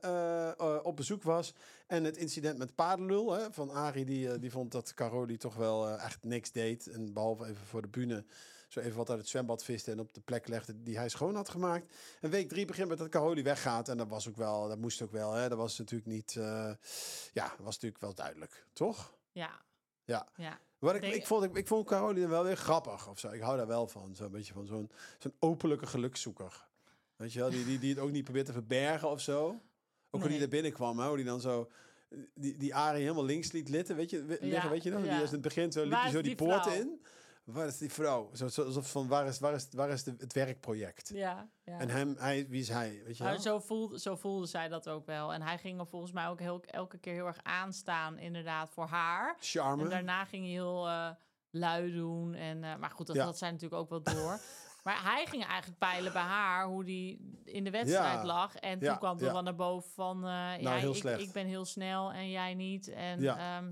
op bezoek was. En het incident met paardenlul hè, van Arie, die vond dat Caroli toch wel echt niks deed. En behalve even voor de bühne zo even wat uit het zwembad viste en op de plek legde die hij schoon had gemaakt. En week 3 begint met dat Caroli weggaat. En dat was ook wel, dat moest ook wel. Hè. Dat was natuurlijk niet, ja, dat was natuurlijk wel duidelijk, toch? Ja. Ja. Ja. Wat ik vond Caroli dan wel weer grappig of zo. Ik hou daar wel van. Zo'n beetje van zo'n openlijke gelukszoeker. Weet je wel, die het ook niet probeert te verbergen of zo. Ook hoe die er binnenkwam, hè, hoe die dan zo die Arie helemaal links liet liggen, weet je nog? Die is in het begin zo liep hij zo die poort in. Waar is die vrouw? Alsof van waar is het werkproject? Ja. En wie is hij? Weet je wel? Zo voelde zij dat ook wel. En hij ging er volgens mij ook elke keer heel erg aanstaan, inderdaad, voor haar. Charme. En daarna ging hij heel lui doen. En, maar goed, dat had zij natuurlijk ook wel door. Maar hij ging eigenlijk peilen bij haar hoe die in de wedstrijd lag. En toen kwam er wel naar boven van... ik ben heel snel en jij niet. En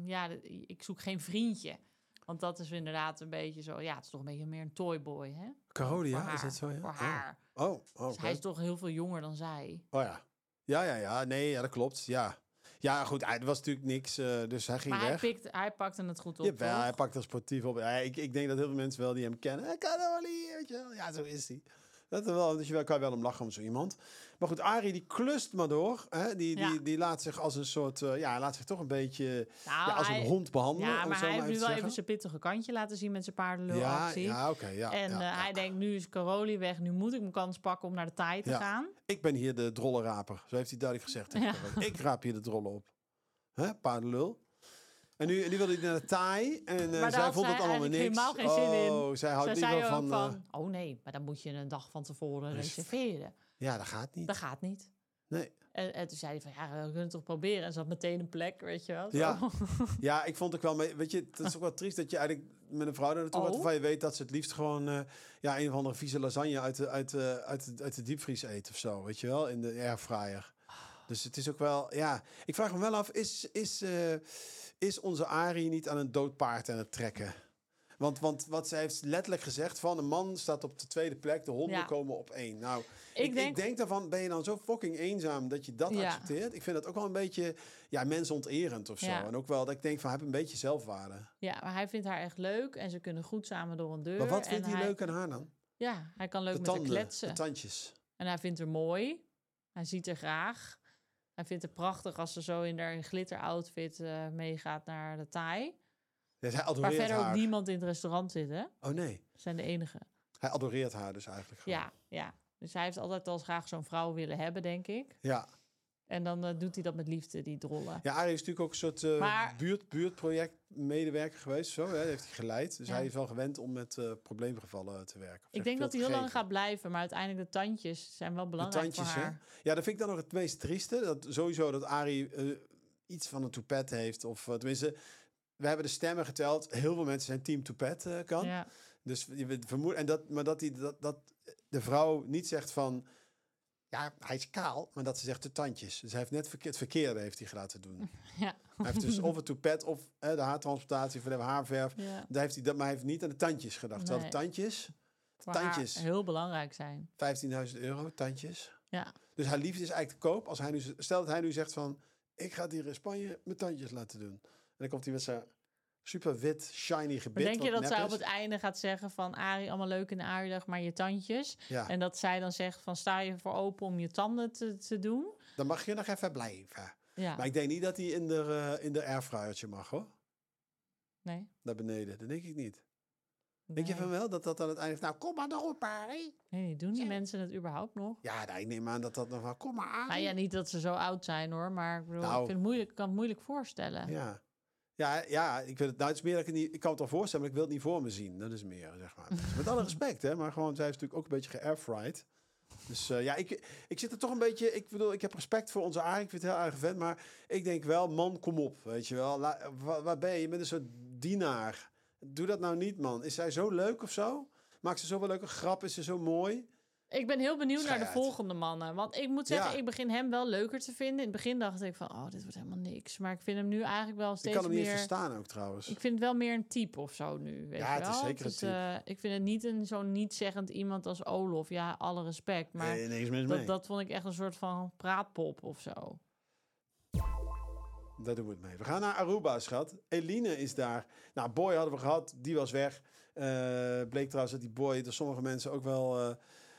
ik zoek geen vriendje. Want dat is inderdaad een beetje zo... Ja, het is toch een beetje meer een toyboy, hè? Caroli, ja? Is dat zo, ja? Voor haar. Dus hij is toch heel veel jonger dan zij. Oh ja. Ja. Nee, ja, dat klopt. Ja. Ja, goed, het was natuurlijk niks, dus hij ging weg. Hij pakte het goed op, Jawel, hij pakte het sportief op. Ja, ik denk dat heel veel mensen wel die hem kennen. Caroli, weet je wel. Ja, zo is hij. Dat wel, dus je kan je wel om lachen om zo iemand. Maar goed, Arie die klust maar door. Hè? Die laat zich als een soort... hij laat zich toch een beetje als een hond behandelen. Ja, maar hij heeft nu wel even zijn pittige kantje laten zien met zijn paardenlulactie. Ja, oké. Hij denkt, nu is Caroli weg. Nu moet ik mijn kans pakken om naar de taai te gaan. Ik ben hier de drollenraper. Zo heeft hij duidelijk gezegd. Ik raap hier de drollen op. Paardenlul. En nu wilde hij naar de taai. En zij vond het allemaal niks. Helemaal geen zin in. Zij houdt zei liever van... Oh nee, maar dan moet je een dag van tevoren reserveren. Ja, dat gaat niet. Dat gaat niet. Nee. En toen zei hij van, we kunnen het toch proberen. En ze had meteen een plek, weet je wel. Zo. Ja, ik vond ook wel... Weet je, het is ook wel triest dat je eigenlijk met een vrouw daar naartoe gaat... waarvan je weet dat ze het liefst gewoon... een of andere vieze lasagne uit de diepvries eet of zo. Weet je wel, in de airfryer. Dus het is ook wel... Ja, ik vraag me wel af, is onze Arie niet aan een dood paard aan het trekken? Want wat zij heeft letterlijk gezegd van... een man staat op de tweede plek, de honden komen op 1. Nou, ik denk daarvan, ben je dan zo fucking eenzaam dat je dat accepteert? Ik vind dat ook wel een beetje mensonterend of zo. En ook wel dat ik denk van, heb een beetje zelfwaarde. Ja, maar hij vindt haar echt leuk en ze kunnen goed samen door een deur. Maar wat vindt hij leuk aan haar dan? Ja, hij kan leuk met haar kletsen. De tandjes. En hij vindt haar mooi. Hij ziet haar graag. Hij vindt het prachtig als ze zo in haar glitter-outfit meegaat naar de Thai. Dus hij adoreert waar verder haar. ook niemand in het restaurant zit, hè? Oh nee. Ze zijn de enige. Hij adoreert haar dus eigenlijk gewoon. Ja. Dus hij heeft altijd al graag zo'n vrouw willen hebben, denk ik. Ja. En dan doet hij dat met liefde, die drollen. Ja, Arie is natuurlijk ook een soort buurtprojectmedewerker geweest. Zo, hè, heeft hij geleid. Dus hij is wel gewend om met probleemgevallen te werken. Ik denk dat hij heel lang gaat blijven. Maar uiteindelijk de tandjes zijn wel belangrijk voor haar. Hè? Ja, dat vind ik dan nog het meest trieste. Dat sowieso dat Arie iets van een toepet heeft. Of tenminste, we hebben de stemmen geteld. Heel veel mensen zijn team toepet kan. Ja. Dus je vermoedt... Maar dat de vrouw niet zegt van... Ja, hij is kaal, maar dat ze zegt de tandjes. Dus hij heeft net het verkeerde heeft hij laten doen. Ja. Hij heeft dus of het toepet of de haartransplantatie voor de haarverf. Ja. Daar heeft hij dat, maar hij heeft niet aan de tandjes gedacht. Terwijl de tandjes heel belangrijk zijn. €15.000, tandjes. Ja. Dus haar liefde is eigenlijk te koop. Als hij nu, stel dat hij nu zegt van... ik ga hier in Spanje mijn tandjes laten doen. En dan komt hij met zijn super wit, shiny gebit. Maar denk je dat zij op het einde gaat zeggen van... Arie, allemaal leuk en aardig, maar je tandjes. Ja. En dat zij dan zegt van... sta je voor open om je tanden te doen? Dan mag je nog even blijven. Ja. Maar ik denk niet dat hij in de airfryertje mag, hoor. Nee. Naar beneden, dat denk ik niet. Nee. Denk je van wel dat aan het einde... Nou, kom maar erop, Arie. Nee, doen die mensen het überhaupt nog? Ja, ik neem aan dat nog wel... Kom maar, Arie. Nou ja, niet dat ze zo oud zijn, hoor. Maar ik bedoel, ik kan het moeilijk voorstellen. Ja. Ja, ik vind het is meer dat ik kan het al voorstellen, maar ik wil het niet voor me zien. Dat is meer, zeg maar. Dus met alle respect, hè. Maar gewoon, zij is natuurlijk ook een beetje geairfried. Dus ik zit er toch een beetje... Ik bedoel, ik heb respect voor onze Arie. Ik vind het heel erg vent. Maar ik denk wel, man, kom op. Weet je wel. Waar ben je? Je bent een soort dienaar. Doe dat nou niet, man. Is zij zo leuk of zo? Maakt ze zoveel leuke grap? Is ze zo mooi? Ik ben heel benieuwd naar de volgende mannen. Want ik moet zeggen, ik begin hem wel leuker te vinden. In het begin dacht ik van, dit wordt helemaal niks. Maar ik vind hem nu eigenlijk wel steeds meer... Ik kan hem niet verstaan ook, trouwens. Ik vind het wel meer een type of zo nu, weet je wel. Het is zeker een type. Ik vind het niet zo'n niet-zeggend iemand als Olof. Ja, alle respect. Maar dat vond ik echt een soort van praatpop of zo. Daar doen we het mee. We gaan naar Aruba, schat. Eline is daar. Nou, Boy hadden we gehad. Die was weg. Bleek trouwens dat die Boy door sommige mensen ook wel...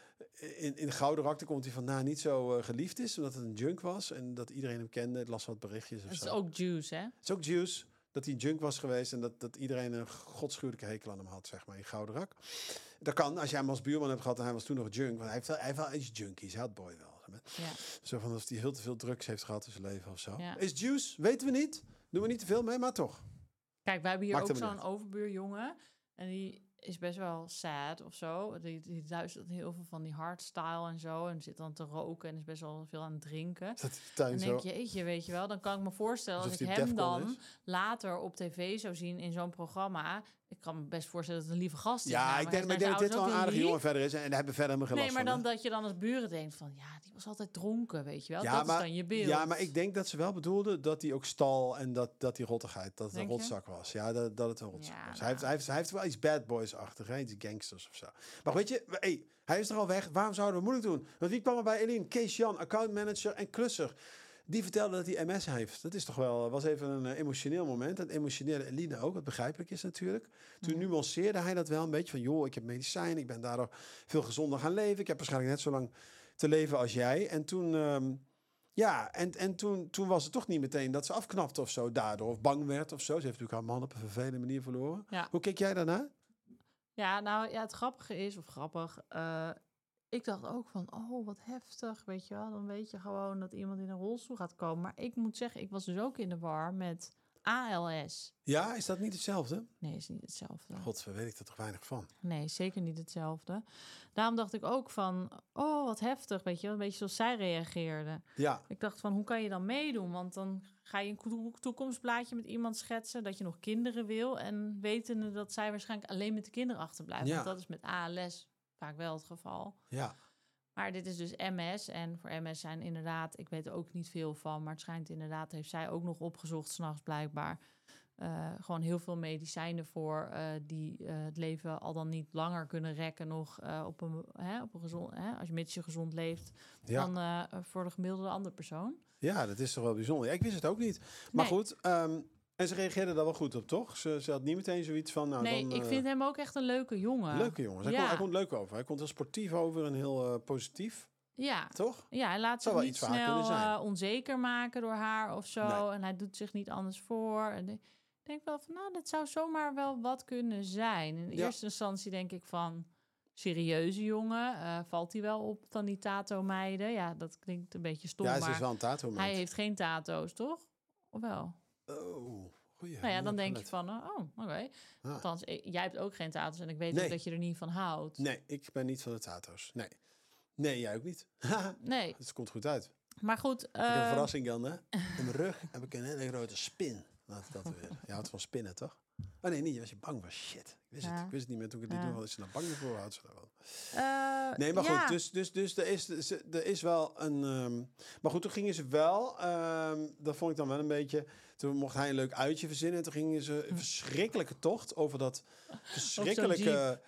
in de gouden rakte komt hij van niet zo geliefd is, omdat het een junk was en dat iedereen hem kende. Het las wat berichtjes. Het is ook juice, hè? Het is ook juice dat hij een junk was geweest en dat iedereen een godschuwelijke hekel aan hem had, zeg maar, in gouden rak. Dat kan, als jij hem als buurman hebt gehad en hij was toen nog een junk, want hij heeft wel iets junkies, hij had Boy wel. Ja. Zo van als hij heel te veel drugs heeft gehad in zijn leven of zo. Ja. Is juice? Weten we niet. Doen we niet te veel mee, maar toch. Kijk, wij hebben hier ook zo'n overbuurjongen en die is best wel sad of zo. Die luistert heel veel van die hardstyle en zo. En zit dan te roken en is best wel veel aan het drinken. Dan denk je, jeetje, weet je wel. Dan kan ik me voorstellen als ik hem dan later op tv zou zien in zo'n programma. Ik kan me best voorstellen dat het een lieve gast is. Ja, ik denk dat dit wel een aardige jongen verder is. En daar hebben verder helemaal geen last van. Nee, maar dan hè? dat je dan als buren denkt van... Ja, die was altijd dronken, weet je wel. Ja, dat is dan je beeld. Ja, maar ik denk dat ze wel bedoelde dat hij ook stal en dat die rottigheid, dat het een rotzak was. Ja, dat het een rotzak was. Nou. Hij heeft wel iets bad boys-achtig, iets gangsters of zo. Maar weet je, hij is er al weg. Waarom zouden we moeilijk doen? Want wie kwam er bij Eline? Kees Jan, accountmanager en klusser. Die vertelde dat hij MS heeft. Dat is toch wel, was even een emotioneel moment. Dat emotioneerde Eline ook, wat begrijpelijk is natuurlijk. Toen nuanceerde hij dat wel een beetje van... joh, ik heb medicijnen, ik ben daardoor veel gezonder gaan leven. Ik heb waarschijnlijk net zo lang te leven als jij. En toen... toen was het toch niet meteen dat ze afknapte of zo daardoor. Of bang werd of zo. Ze heeft natuurlijk haar man op een vervelende manier verloren. Ja. Hoe keek jij daarnaar? Ja, nou ja, het grappige is, ik dacht ook van, wat heftig, weet je wel. Dan weet je gewoon dat iemand in een rolstoel gaat komen. Maar ik moet zeggen, ik was dus ook in de war met ALS. Ja, is dat niet hetzelfde? Nee, is niet hetzelfde. God, weet ik er toch weinig van. Nee, zeker niet hetzelfde. Daarom dacht ik ook van, wat heftig, weet je wel. Een beetje zoals zij reageerde. Ja. Ik dacht van, hoe kan je dan meedoen? Want dan ga je een toekomstplaatje met iemand schetsen... dat je nog kinderen wil... en wetende dat zij waarschijnlijk alleen met de kinderen achterblijven. Ja. Want dat is met ALS vaak wel het geval. Ja. Maar dit is dus MS. En voor MS zijn inderdaad... ik weet er ook niet veel van... maar het schijnt inderdaad... heeft zij ook nog opgezocht 's nachts blijkbaar... gewoon heel veel medicijnen voor die het leven al dan niet langer kunnen rekken nog op een gezond, als je mits je gezond leeft, dan voor de gemiddelde andere persoon. Ja, dat is toch wel bijzonder. Ja, ik wist het ook niet. Maar goed, en ze reageerde daar wel goed op, toch? Ze had niet meteen zoiets van... Nou, nee, dan, ik vind hem ook echt een leuke jongen. Leuke jongen. Hij komt leuk over. Hij komt heel sportief over en heel positief. Ja. Toch? Ja, hij laat zich niet snel onzeker maken door haar of zo. Nee. En hij doet zich niet anders voor. En ik denk wel van, nou, dat zou zomaar wel wat kunnen zijn. In eerste instantie denk ik van... serieuze jongen. Valt hij wel op van die tato-meiden? Ja, dat klinkt een beetje stom, ja, ze is wel een tato-meid. Hij heeft geen tato's, toch? Of wel? Oh, goeie. Nou ja, dan denk je van, oké. Althans, jij hebt ook geen tato's en ik weet ook dat je er niet van houdt. Nee, ik ben niet van de tato's. Nee, jij ook niet. Nee. Het komt goed uit. Maar goed. Ik heb een verrassing, Jan. In mijn rug heb ik een hele grote spin. Je houdt van spinnen, toch? Oh nee, niet. Je was bang van shit. Ik wist het niet meer toen ik het niet doe. Is ze nou bang voor? Houdt ze wel? Nee, maar goed. Dus er is wel een... maar goed, toen gingen ze wel... dat vond ik dan wel een beetje... Toen mocht hij een leuk uitje verzinnen. En toen gingen ze een verschrikkelijke tocht over dat verschrikkelijke...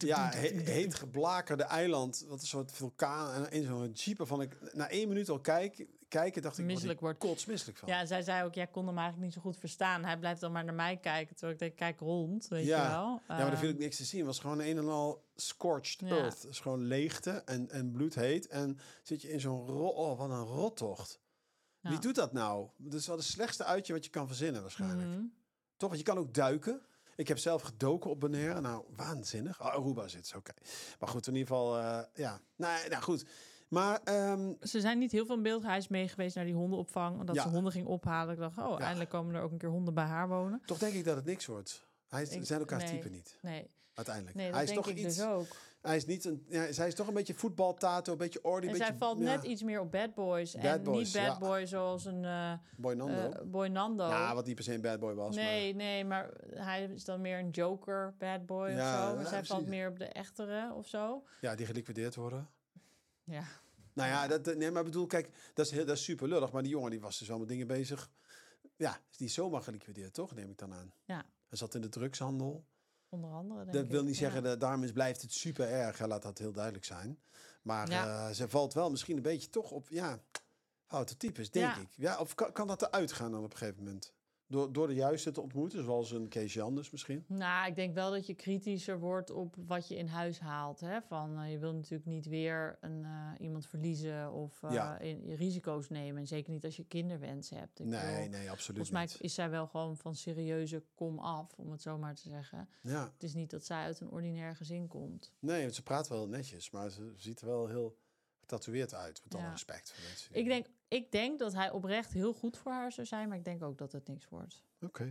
heet geblakerde eiland. Wat een soort vulkaan. En in zo'n jeep waarvan ik na 1 minuut al kijken, dacht ik... Misselijk wordt. Kotsmisselijk van. Ja, zij zei ook, jij kon hem eigenlijk niet zo goed verstaan. Hij blijft dan maar naar mij kijken. Terwijl ik denk, kijk rond, weet je wel. Ja, maar er viel ook niks te zien. Het was gewoon een en al scorched earth. Het is gewoon leegte en bloedheet. En zit je in zo'n... wat een rottocht. Ja. Wie doet dat nou? Dat is wel het slechtste uitje wat je kan verzinnen waarschijnlijk. Toch? Want je kan ook duiken. Ik heb zelf gedoken op Bonaire. Nou, waanzinnig. Aruba zit ze, oké. Maar goed, in ieder geval, Nou, goed. Maar... Ze zijn niet heel veel in beeld. Hij is mee geweest naar die hondenopvang. Omdat ze honden ging ophalen. Ik dacht, eindelijk komen er ook een keer honden bij haar wonen. Toch denk ik dat het niks wordt. Ze zijn elkaars type niet. Nee. Uiteindelijk. Nee, dat hij is denk toch ik iets, dus ook. Hij is niet een... Ja, zij is toch een beetje voetbaltato, een beetje orde. En zij valt net iets meer op Bad Boys. Niet Bad Boy zoals een... Boy Nando. Ja, wat niet per se een bad boy was. Nee, maar hij is dan meer een Joker bad boy of zo. Maar zij valt meer op de echtere of zo. Ja, die geliquideerd worden. Ja. Nou ja, maar ik bedoel, kijk, dat is super lullig. Maar die jongen die was dus wel met dingen bezig. Ja, die is zomaar geliquideerd, toch? Neem ik dan aan. Ja. Hij zat in de drugshandel. Onder andere, denk dat wil niet zeggen, dat daarom blijft het super erg. Laat dat heel duidelijk zijn. Maar ze valt wel misschien een beetje toch op, foute types, denk ik. Ja, of kan dat eruit gaan dan op een gegeven moment? Door de juiste te ontmoeten, zoals een Kees Janders misschien? Nou, ik denk wel dat je kritischer wordt op wat je in huis haalt. Hè? Van, je wil natuurlijk niet weer iemand verliezen of risico's nemen. En zeker niet als je kinderwens hebt. Nee, absoluut volgens mij is zij wel gewoon van serieuze kom af, om het zo maar te zeggen. Ja. Het is niet dat zij uit een ordinair gezin komt. Nee, ze praat wel netjes, maar ze ziet er wel heel getatoeëerd uit. Met alle respect voor mensen. Ik denk dat hij oprecht heel goed voor haar zou zijn, maar ik denk ook dat het niks wordt. Oké.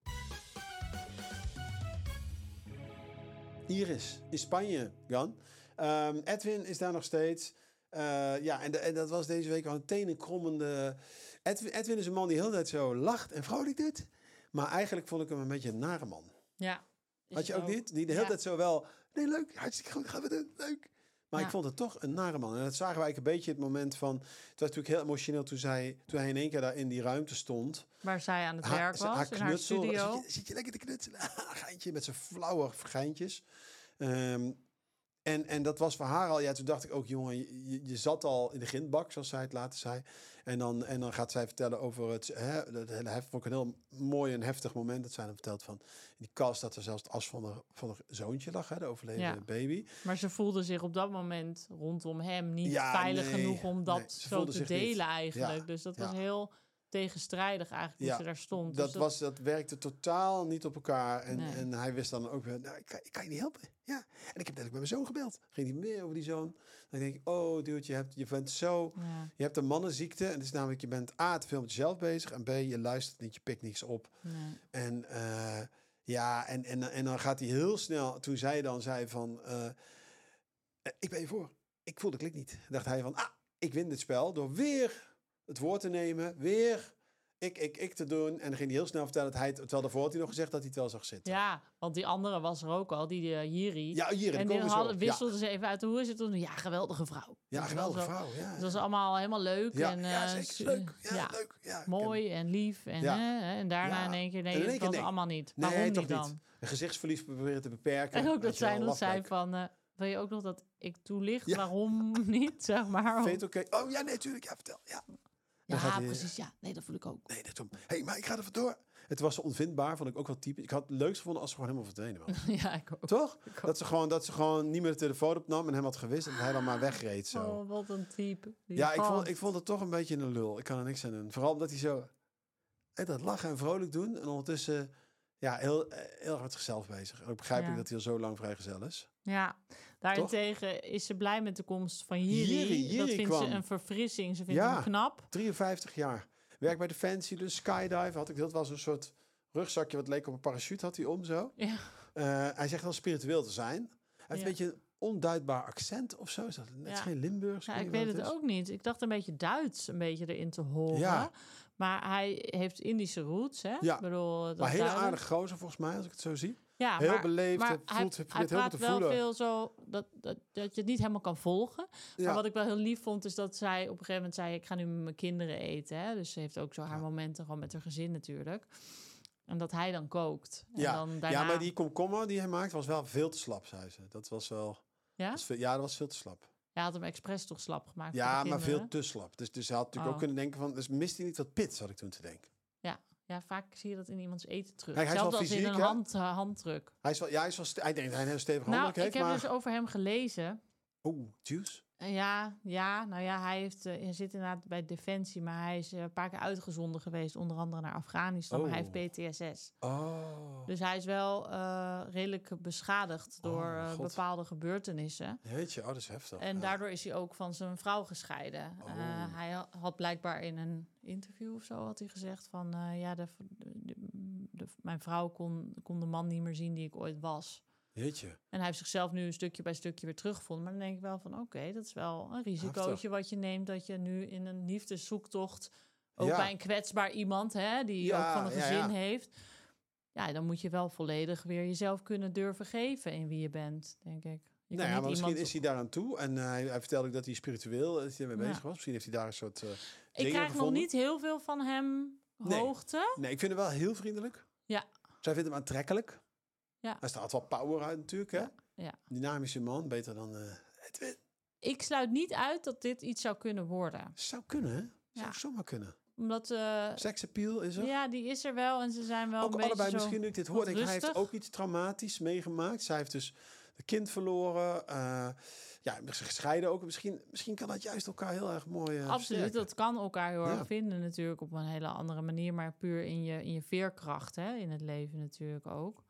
Iris, in Spanje, Jan. Edwin is daar nog steeds. En dat was deze week al een tenenkrommende... Edwin is een man die heel de tijd zo lacht en vrolijk doet. Maar eigenlijk vond ik hem een beetje een nare man. Ja. Had je ook niet? Die de hele tijd zo wel... Nee, leuk, hartstikke goed, gaan we doen, leuk. Maar ik vond het toch een nare man. En dat zagen wij eigenlijk een beetje het moment van... Het was natuurlijk heel emotioneel toen hij in één keer daar in die ruimte stond. Waar zij aan het werk was, in haar studio. Zit je lekker te knutselen? Geintje met zijn flauwe geintjes. En dat was voor haar al... Ja, toen dacht ik ook, jongen, je zat al in de grindbak, zoals zij het later zei. En dan gaat zij vertellen over het... Dat vond ik een heel mooi en heftig moment. Dat zij dan vertelt van... In die kast dat er zelfs het as van een zoontje lag, de overleden baby. Maar ze voelde zich op dat moment rondom hem niet veilig genoeg om dat zo te delen eigenlijk. Ja, dus dat was heel tegenstrijdig eigenlijk, hoe ze daar stond. Dat werkte totaal niet op elkaar. En hij wist dan ook weer, ik kan je niet helpen. Ja. En ik heb net ook met mijn zoon gebeld. Ging niet meer over die zoon. Dan denk ik, dude, je bent zo... Ja. Je hebt een mannenziekte. En het is namelijk, je bent A, te veel met jezelf bezig. En B, je luistert niet, je pikt niks op. Nee. En dan gaat hij heel snel... Toen zij dan zei van... ik ben je voor. Ik voel de klik niet. Dacht hij van, ik win dit spel door weer het woord te nemen. Weer ik te doen. En dan ging hij heel snel vertellen dat hij... Terwijl daarvoor had hij nog gezegd dat hij het wel zag zitten. Ja, want die andere was er ook al, die Jiri. Ja, hier, en die die wisselden ze even uit. Hoe is het toen? Ja, geweldige vrouw. Ja, Dus geweldige dat was vrouw. Ja, Het was allemaal helemaal leuk. ja, En, ja, zeker. Leuk. Ja, leuk. Ja, mooi en lief. En, en daarna in één keer, En in één dat keer was nee. allemaal niet. Nee, Waarom toch niet dan? Een gezichtsverlies proberen te beperken. En ook dat Weet je zij wel, nog zei lafbek. van... wil je ook nog dat ik toelicht? Ja. Waarom niet, zeg maar? Vind je het oké? Oh ja, nee, tuurlijk. Ja, vertel. Ja. Dan gaat Ja, hij- precies. Ja, nee, dat voel ik ook. Nee, dat Hé, maar ik ga er vandoor. Het was zo onvindbaar, vond ik ook wel typisch. Ik had het leukst gevonden als ze gewoon helemaal verdwenen was. Ja, ik ook. Toch? Ik ook. Dat ze gewoon niet meer de telefoon opnam en hem had gewist en dat hij dan maar wegreed zo. Oh, wat een type. Die Ja, gast. ik vond het toch een beetje een lul. Ik kan er niks aan doen. Vooral omdat hij zo dat lachen en vrolijk doen en ondertussen heel erg met zichzelf bezig. En ook begrijp ik Ja. dat hij al zo lang vrijgezel is. Ja, daarentegen is ze blij met de komst van Jiri Jiri. Dat vindt kwam. ze een verfrissing. Ze vindt Ja. hem knap. 53 jaar. Werkt bij Defensie, dus skydive had ik. Dat was een soort rugzakje wat leek op een parachute had hij om zo. Ja. Hij zegt wel spiritueel te zijn. Hij heeft Ja. een beetje een onduidbaar accent of zo. Is dat net Ja. geen Limburgs? Ja, ik weet het ook niet. Ik dacht een beetje Duits een beetje erin te horen. Ja. Maar hij heeft Indische roots, hè? Ja. Ik bedoel, dat Maar is hele duidelijk. aardige gozer volgens mij, als ik het zo zie. Ja, heel maar, beleefd, maar hij voelt- hij probeert heel goed praat te wel voelen. veel zo dat je het niet helemaal kan volgen. Ja. Maar wat ik wel heel lief vond, is dat zij op een gegeven moment zei... ik ga nu met mijn kinderen eten. Hè? Dus ze heeft ook zo haar momenten gewoon met haar gezin natuurlijk. En dat hij dan kookt. En Ja. dan daarna... Ja, maar die komkommer die hij maakte was wel veel te slap, zei ze. Dat was wel... Ja? dat was veel te slap. Hij had hem expres toch slap gemaakt voor Ja, de maar kinderen. veel te slap. Dus hij had natuurlijk ook kunnen denken van... Dus mist hij niet wat pit, zat ik toen te denken. Ja, vaak zie je dat in iemands eten terug. Kijk, hij is Zelfs wel als in fysiek, een hè? handdruk. Hij is wel... Ja, hij denkt dat hij een hele stevige Nou, handelijk ik heeft, heb maar... dus over hem gelezen. Oeh, juice. Hij zit inderdaad bij Defensie, maar hij is een paar keer uitgezonden geweest, onder andere naar Afghanistan. Maar hij heeft PTSS. Oh. Dus hij is wel redelijk beschadigd door mijn God. bepaalde gebeurtenissen. Jeetje, dat is heftig. En Ja. daardoor is hij ook van zijn vrouw gescheiden. Oh. Hij had blijkbaar in een interview of zo had hij gezegd van... mijn vrouw kon de man niet meer zien die ik ooit was. Jeetje. En hij heeft zichzelf nu een stukje bij stukje weer teruggevonden. Maar dan denk ik wel van oké, dat is wel een risicootje Heftig. wat je neemt... dat je nu in een liefdeszoektocht... ook Ja. bij een kwetsbaar iemand hè, die Ja, ook van een ja, gezin ja. heeft... Ja, dan moet je wel volledig weer jezelf kunnen durven geven in wie je bent, denk ik. Je Nou kan ja, niet maar misschien iemand- is hij daaraan toe. En hij vertelde ook dat hij spiritueel is mee bezig Ja. was. Misschien heeft hij daar een soort Ik dingen krijg nog gevonden. niet heel veel van hem Nee. hoogte. Nee, ik vind hem wel heel vriendelijk. Ja. Zij vindt hem aantrekkelijk. Ja. Hij staat wel power uit natuurlijk, hè? Ja. Dynamische man, beter dan Edwin. Ik sluit niet uit dat dit iets zou kunnen worden. Zou kunnen, hè? Zou Ja. zomaar kunnen. Omdat, Seksappeal is er. ja, die is er wel en ze zijn wel ook een beetje allebei zo misschien nu ik dit hoor. wat Denk, ik, hij heeft rustig. ook iets traumatisch meegemaakt. Zij heeft dus een kind verloren. Gescheiden ook. Misschien kan dat juist elkaar heel erg mooi Absoluut, versterken. dat kan elkaar heel Ja. erg vinden natuurlijk op een hele andere manier. Maar puur in je veerkracht hè, in het leven natuurlijk ook.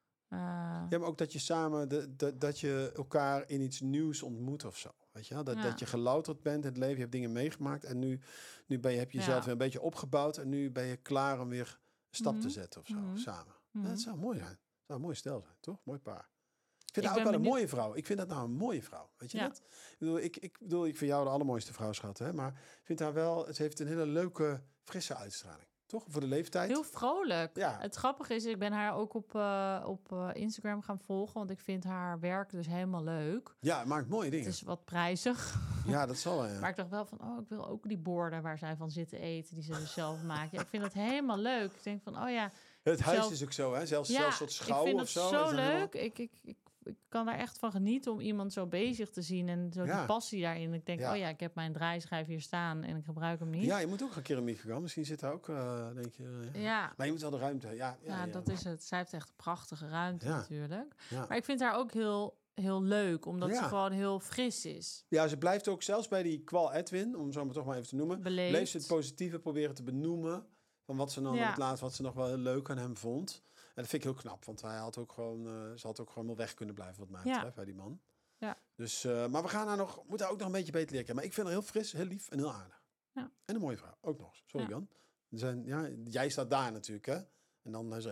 Ja, maar ook dat je samen, dat je elkaar in iets nieuws ontmoet of zo. Weet je wel? Ja. Dat je gelouterd bent in het leven, je hebt dingen meegemaakt. En nu heb je jezelf Ja. weer een beetje opgebouwd. En nu ben je klaar om weer een stap te Mhm. zetten of zo, Mhm. samen. Mhm. Ja, dat zou mooi zijn. Dat zou een mooi stel zijn, toch? Mooi paar. Ik Ik vind haar ook ben wel een benieuwd- mooie vrouw. Ik vind dat nou een mooie vrouw. Weet je Ja. dat? Ik bedoel, ik vind jou de allermooiste vrouw, schat. Hè? Maar ik vind haar wel, ze heeft een hele leuke, frisse uitstraling. Toch? Voor de leeftijd. Heel vrolijk. Ja. Het grappige is, ik ben haar ook op Instagram gaan volgen, want ik vind haar werk dus helemaal leuk. Ja, maakt mooie dingen. Het is wat prijzig. Ja, dat zal wel. Ja. Maar ik dacht wel van, ik wil ook die borden waar zij van zitten eten, die ze dus zelf maken. Ja, ik vind dat helemaal leuk. Ik denk van, Het huis zelf- is ook zo, hè? Zelfs ja, soort schouw ik vind of het zo. zo is dat helemaal- leuk. Ik kan daar echt van genieten om iemand zo bezig te zien en zo Ja. die passie daarin. Ik denk, Ja. ik heb mijn draaischijf hier staan en ik gebruik hem niet. Ja, je moet ook een keramiek gaan. Misschien zit daar ook, denk je... Ja. Maar je moet wel de ruimte... Ja, Dat is het. Zij heeft echt een prachtige ruimte Ja. natuurlijk. Ja. Maar ik vind haar ook heel leuk, omdat Ja. ze gewoon heel fris is. Ja, ze blijft ook zelfs bij die kwal Edwin, om zo maar toch maar even te noemen, Beleefd. bleef ze het positieve proberen te benoemen van wat ze dan Ja. op het laatst, wat ze nog wel heel leuk aan hem vond. En dat vind ik heel knap, want hij had ook gewoon, ze had ook gewoon wel weg kunnen blijven wat mij Ja. betreft bij die man. Ja. Dus, maar we gaan moeten haar ook nog een beetje beter leren kennen. Maar ik vind haar heel fris, heel lief en heel aardig. Ja. En een mooie vrouw, ook nog eens. Sorry Ja. Jan. Jij staat daar natuurlijk, hè? En dan zo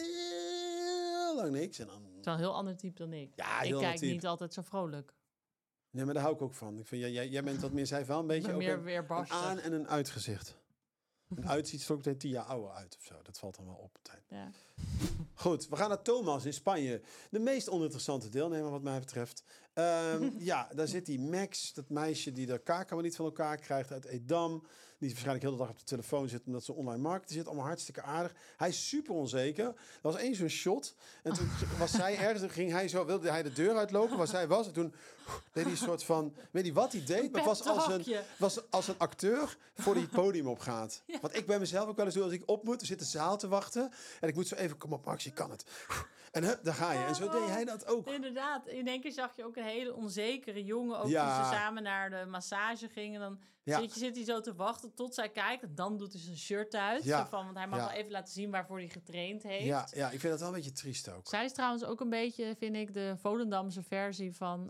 heel lang niks. En dan... Het is wel een heel ander type dan ik. Ja, Ik heel kijk type. niet altijd zo vrolijk. Nee, maar daar hou ik ook van. Ik vind, jij bent wat meer, zij heeft wel een beetje ben ook meer een weerbarstig. aan- en een uitgezicht. En uitziet, ziet er ook meteen 10 jaar ouder uit of zo. Dat valt dan wel op. Ja. Goed, we gaan naar Thomas in Spanje. De meest oninteressante deelnemer wat mij betreft. Ja, daar zit die Max, dat meisje die de kaak maar niet van elkaar krijgt uit Edam. Die waarschijnlijk heel de dag op de telefoon zit omdat ze online marketing zit. Allemaal hartstikke aardig. Hij is super onzeker. Er was eens zo'n shot. En toen was zij ergens, toen ging hij zo, wilde hij de deur uitlopen waar zij was. En toen deed hij een soort van, weet je wat hij deed? Maar het was als een acteur voor die het podium opgaat. Ja. Want ik bij mezelf ook wel eens doe, als ik op moet, er zit de zaal te wachten. En ik moet zo even, kom op Max, je kan het. En hup, daar ga je. En zo deed hij dat ook. Inderdaad. In één keer zag je ook een hele onzekere jongen. Ook toen ze samen naar de massage gingen. Dan zit hij zo te wachten tot zij kijkt. En dan doet hij zijn shirt uit. Ja. Want hij mag wel even laten zien waarvoor hij getraind heeft. Ja, ik vind dat wel een beetje triest ook. Zij is trouwens ook een beetje, vind ik, de Volendamse versie van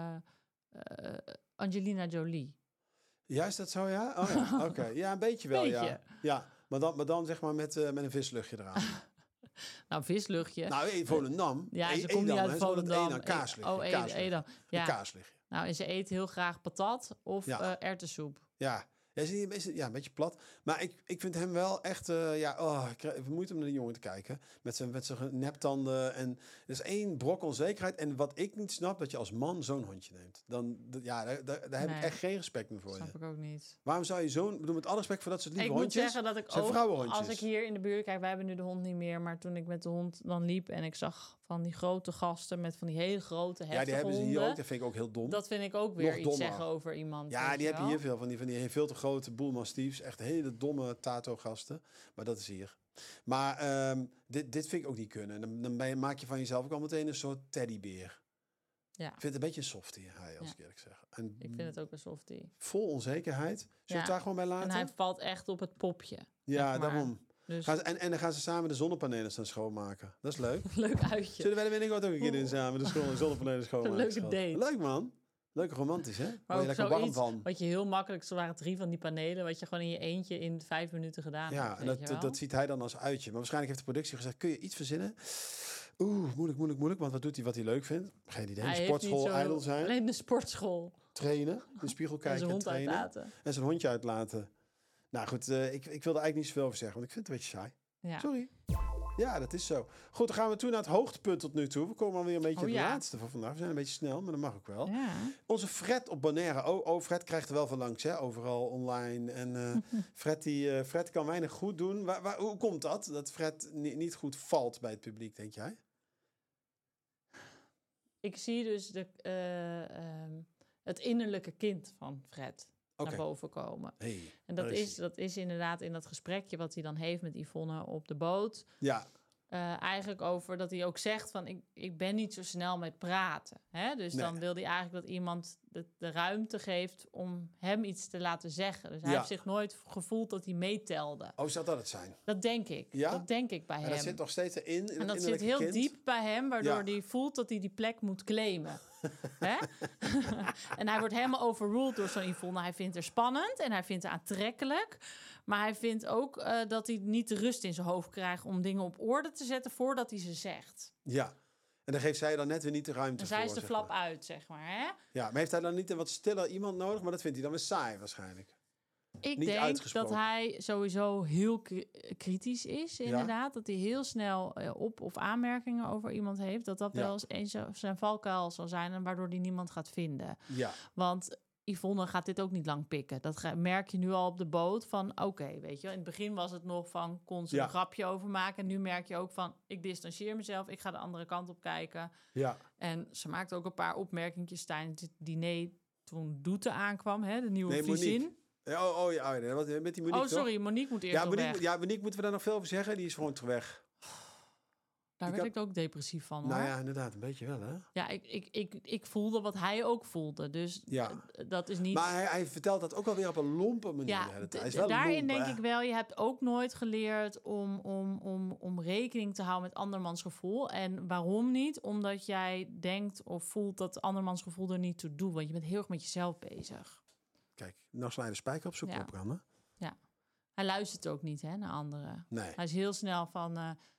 Angelina Jolie. Ja, is dat zo, ja? Oh ja, oké. Ja, een beetje wel, ja. Ja, maar dan zeg maar met een visluchtje eraan. Nou, visluchtje. Nou, Volendam. Ja, ze komt niet uit Volendam. Een kaasluchtje. Edam. Ja. Een kaasluchtje. Nou, en ze eet heel graag patat of erwtensoep. Ja. Ja, een beetje plat. Maar ik vind hem wel echt... ik krijg moeite om naar die jongen te kijken. Met zijn neptanden. En er is één brok onzekerheid. En wat ik niet snap, dat je als man zo'n hondje neemt. Daar heb ik echt geen respect meer voor. Dat snap ik ook niet. Waarom zou je zo'n... bedoel, met alle respect voor dat soort lieve hondjes. Ik moet zeggen dat ik ook, als ik hier in de buurt... Kijk, wij hebben nu de hond niet meer. Maar toen ik met de hond dan liep en ik zag van die grote gasten... met van die hele grote, heftige die hebben ze honden, hier ook. Dat vind ik ook heel dom. Dat vind ik ook weer iets zeggen over iemand. Ja, die heb je hier veel van. Die veel te grote boelmastiefs. Echt hele domme tato-gasten. Maar dat is hier. Maar dit vind ik ook niet kunnen. Dan maak je van jezelf ook al meteen een soort teddybeer. Ja. Ik vind het een beetje een softie, als ik eerlijk zeg. En ik vind het ook een softie. Vol onzekerheid. Zullen we het daar gewoon bij laten? En hij valt echt op het popje. Ja, daarom. Dus... En dan gaan ze samen de zonnepanelen staan schoonmaken. Dat is leuk. Leuk uitje. Zullen wij de binnenkort ook een keer doen samen? De zonnepanelen schoonmaken. Een leuke date. Leuk, man. Leuk romantisch, hè? Maar je lekker warm van. Wat je heel makkelijk, zo waren 3 van die panelen... wat je gewoon in je eentje in 5 minuten gedaan hebt. Ja, en dat ziet hij dan als uitje. Maar waarschijnlijk heeft de productie gezegd... kun je iets verzinnen? Moeilijk. Want wat doet hij wat hij leuk vindt? Geen idee. De sportschool ijdel zijn. Alleen de sportschool. Trainen. De spiegel kijken en trainen. Uitlaten. En zijn hondje uitlaten. Nou goed, ik wilde eigenlijk niet zoveel over zeggen. Want ik vind het een beetje saai. Ja. Sorry. Ja, dat is zo. Goed, dan gaan we toe naar het hoogtepunt tot nu toe. We komen alweer een beetje op de laatste van vandaag. We zijn een beetje snel, maar dat mag ook wel. Ja. Onze Fred op Bonaire. Fred krijgt er wel van langs, hè? Overal online. En Fred kan weinig goed doen. Hoe komt dat? Dat Fred niet goed valt bij het publiek, denk jij? Ik zie dus het innerlijke kind van Fred naar boven komen. Hey, en dat is inderdaad in dat gesprekje wat hij dan heeft met Yvonne op de boot. Ja. Eigenlijk over dat hij ook zegt van ik ben niet zo snel met praten. Hè? Dus dan wil hij eigenlijk dat iemand de ruimte geeft om hem iets te laten zeggen. Dus hij heeft zich nooit gevoeld dat hij meetelde. Oh, zou dat het zijn? Dat denk ik. Ja? Dat denk ik bij hem. Dat zit nog steeds erin. En dat zit heel diep bij hem, waardoor hij voelt dat hij die plek moet claimen. Hè? En hij wordt helemaal overruled door zo'n Yvonne. Hij vindt haar spannend en hij vindt haar aantrekkelijk. Maar hij vindt ook dat hij niet de rust in zijn hoofd krijgt om dingen op orde te zetten voordat hij ze zegt. Ja, en dan geeft zij dan net weer niet de ruimte en voor. zij is de flap uit, zeg maar. Hè? Ja, maar heeft hij dan niet een wat stiller iemand nodig? Maar dat vindt hij dan weer saai waarschijnlijk. Ik denk dat hij sowieso heel kritisch is, inderdaad. Ja. Dat hij heel snel op- of aanmerkingen over iemand heeft. Dat wel eens zijn valkuil zal zijn en waardoor hij niemand gaat vinden. Ja. Want Yvonne gaat dit ook niet lang pikken. Dat merk je nu al op de boot van oké, weet je. In het begin was het nog van, kon ze een grapje over maken. En nu merk je ook van, ik distancieer mezelf. Ik ga de andere kant op kijken. Ja. En ze maakt ook een paar opmerkingjes tijdens het diner toen Doete aankwam, hè, de nieuwe Friesin. Met die Monique. Oh, sorry, Monique moet eerst weg. Ja, Monique moeten we daar nog veel over zeggen. Die is gewoon terug weg. Daar werd ik ook depressief van, hoor. Nou ja, inderdaad, een beetje wel, hè? Ja, ik voelde wat hij ook voelde. Dus dat is niet... Maar hij vertelt dat ook alweer op een lompe manier. Ja, hij is wel daarin denk ik wel, je hebt ook nooit geleerd om rekening te houden met andermans gevoel. En waarom niet? Omdat jij denkt of voelt dat andermans gevoel er niet toe doet. Want je bent heel erg met jezelf bezig. Kijk, nou sla je de spijker op zijn kop aan, hè? Ja. Hij luistert ook niet naar anderen. Nee. Hij is heel snel van...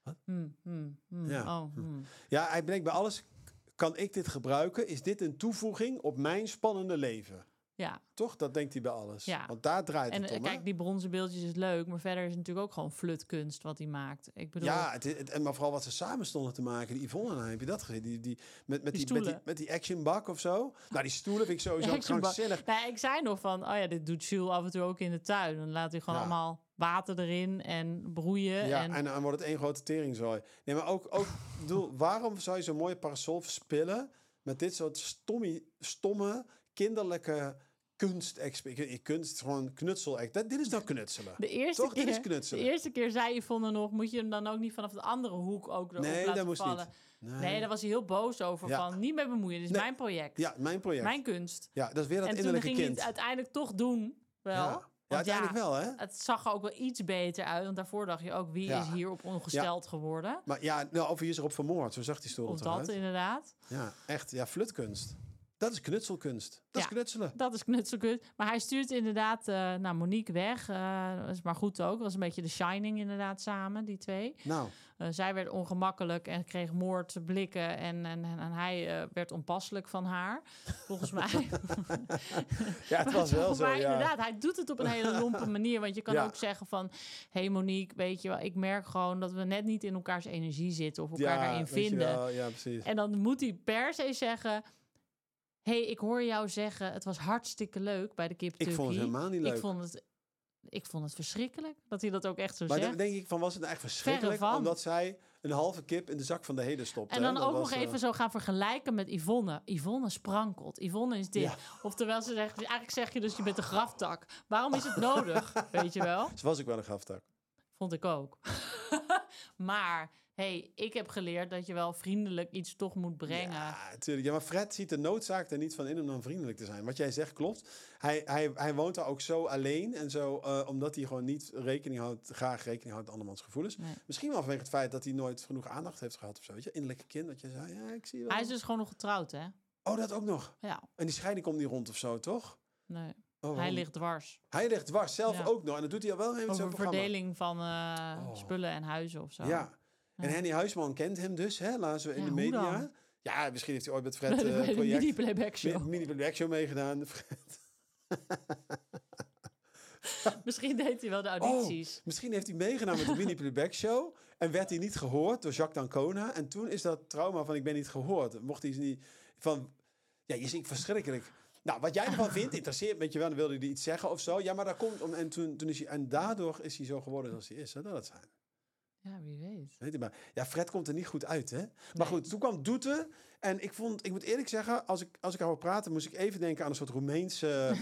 Ja, hij denkt bij alles... Kan ik dit gebruiken? Is dit een toevoeging op mijn spannende leven? Ja. Toch? Dat denkt hij bij alles. Ja. Want daar draait het om. Kijk, die bronzen beeldjes is leuk, maar verder is het natuurlijk ook gewoon flutkunst wat hij maakt. Ik bedoel, Ja, maar vooral wat ze samen stonden te maken. Die Yvonne, heb je dat gezien? Met die actionbak of zo. Nou, die stoelen vind ik sowieso krankzinnig. Nou, ik zei nog van, dit doet Jules af en toe ook in de tuin. Dan laat hij gewoon allemaal water erin en broeien. Ja, en dan wordt het één grote teringzooi. Nee, maar ook bedoel, waarom zou je zo'n mooie parasol verspillen met dit soort stomme, kinderlijke kunst gewoon knutsel. Dit is nou knutselen. De eerste Toch? keer, Dit is knutselen. De eerste keer zei Yvonne nog, moet je hem dan ook niet vanaf de andere hoek ook erop laten vallen? Nee, daar was hij heel boos over. Van, niet mee bemoeien, dit is mijn project. Ja, mijn project. Mijn kunst. Ja, dat is weer dat en innerlijke kind. En toen ging hij het uiteindelijk toch doen, wel. Ja. Ja, uiteindelijk wel, hè? Het zag er ook wel iets beter uit. Want daarvoor dacht je ook, wie is hierop ongesteld geworden? Maar of wie is erop vermoord? Zo zag die stoel of dat, inderdaad. Ja, echt. Ja, flutkunst. Dat is knutselkunst. Dat is knutselen. Dat is knutselkunst. Maar hij stuurt inderdaad Monique weg. Dat is maar goed ook. Dat was een beetje de Shining inderdaad samen, die twee. Nou. Zij werd ongemakkelijk en kreeg moordblikken. En hij werd onpasselijk van haar. Volgens mij. Ja, het was wel zo, maar inderdaad, hij doet het op een hele lompe manier. Want je kan ook zeggen van... Hey Monique, weet je wel, ik merk gewoon dat we net niet in elkaars energie zitten. Of elkaar daarin vinden. Ja, precies. En dan moet hij per se zeggen... Hey, ik hoor jou zeggen, het was hartstikke leuk bij de Kip Tukkie. Ik vond het helemaal niet leuk. Ik vond het verschrikkelijk dat hij dat ook echt zo maar zegt. Maar dan denk ik van, was het nou echt verschrikkelijk? Omdat zij een halve kip in de zak van de Heden stopte. En dan ook nog even zo gaan vergelijken met Yvonne. Yvonne sprankelt. Yvonne is dit. Ja. Oftewel, ze zegt, eigenlijk zeg je dus, je bent een graftak. Waarom is het nodig? Weet je wel? Ze was ook wel een graftak. Vond ik ook. Maar... Hey, ik heb geleerd dat je wel vriendelijk iets toch moet brengen. Ja, natuurlijk. Ja, maar Fred ziet de noodzaak er niet van in om dan vriendelijk te zijn. Wat jij zegt klopt. Hij woont daar ook zo alleen. En zo, omdat hij gewoon niet graag rekening houdt met andermans gevoelens. Nee. Misschien wel vanwege het feit dat hij nooit genoeg aandacht heeft gehad of zo. Weet je? Innerlijke kind, dat je zei, ja, ik zie wel. Hij is dus gewoon nog getrouwd, hè? Oh, dat ook nog? Ja. En die scheiding komt niet rond of zo, toch? Nee. Hij ligt dwars. Hij ligt dwars, zelf ook nog. En dat doet hij al wel mee met zo'n programma. Verdeling van spullen en huizen of zo. Ja. En Henny Huisman kent hem dus, hè? Laten we in de media. Dan? Ja, misschien heeft hij ooit met Fred bij de mini-playback show. Mini-playback show meegedaan. Fred. Misschien deed hij wel de audities. Misschien heeft hij meegedaan met de mini-playback show. En werd hij niet gehoord door Jacques d'Ancona. En toen is dat trauma van ik ben niet gehoord. Mocht hij niet van... Ja, je ziet verschrikkelijk. Nou, wat jij ervan vindt, interesseert met je wel. Dan wilde hij iets zeggen of zo. Ja, maar daar komt... En toen is hij... En daardoor is hij zo geworden zoals hij is. Hè? Dat zijn. Ja, wie weet. Weet je maar. Ja, Fred komt er niet goed uit, hè? Maar goed, toen kwam Doete. En ik moet eerlijk zeggen, als ik erover praatte, moest ik even denken aan een soort Roemeense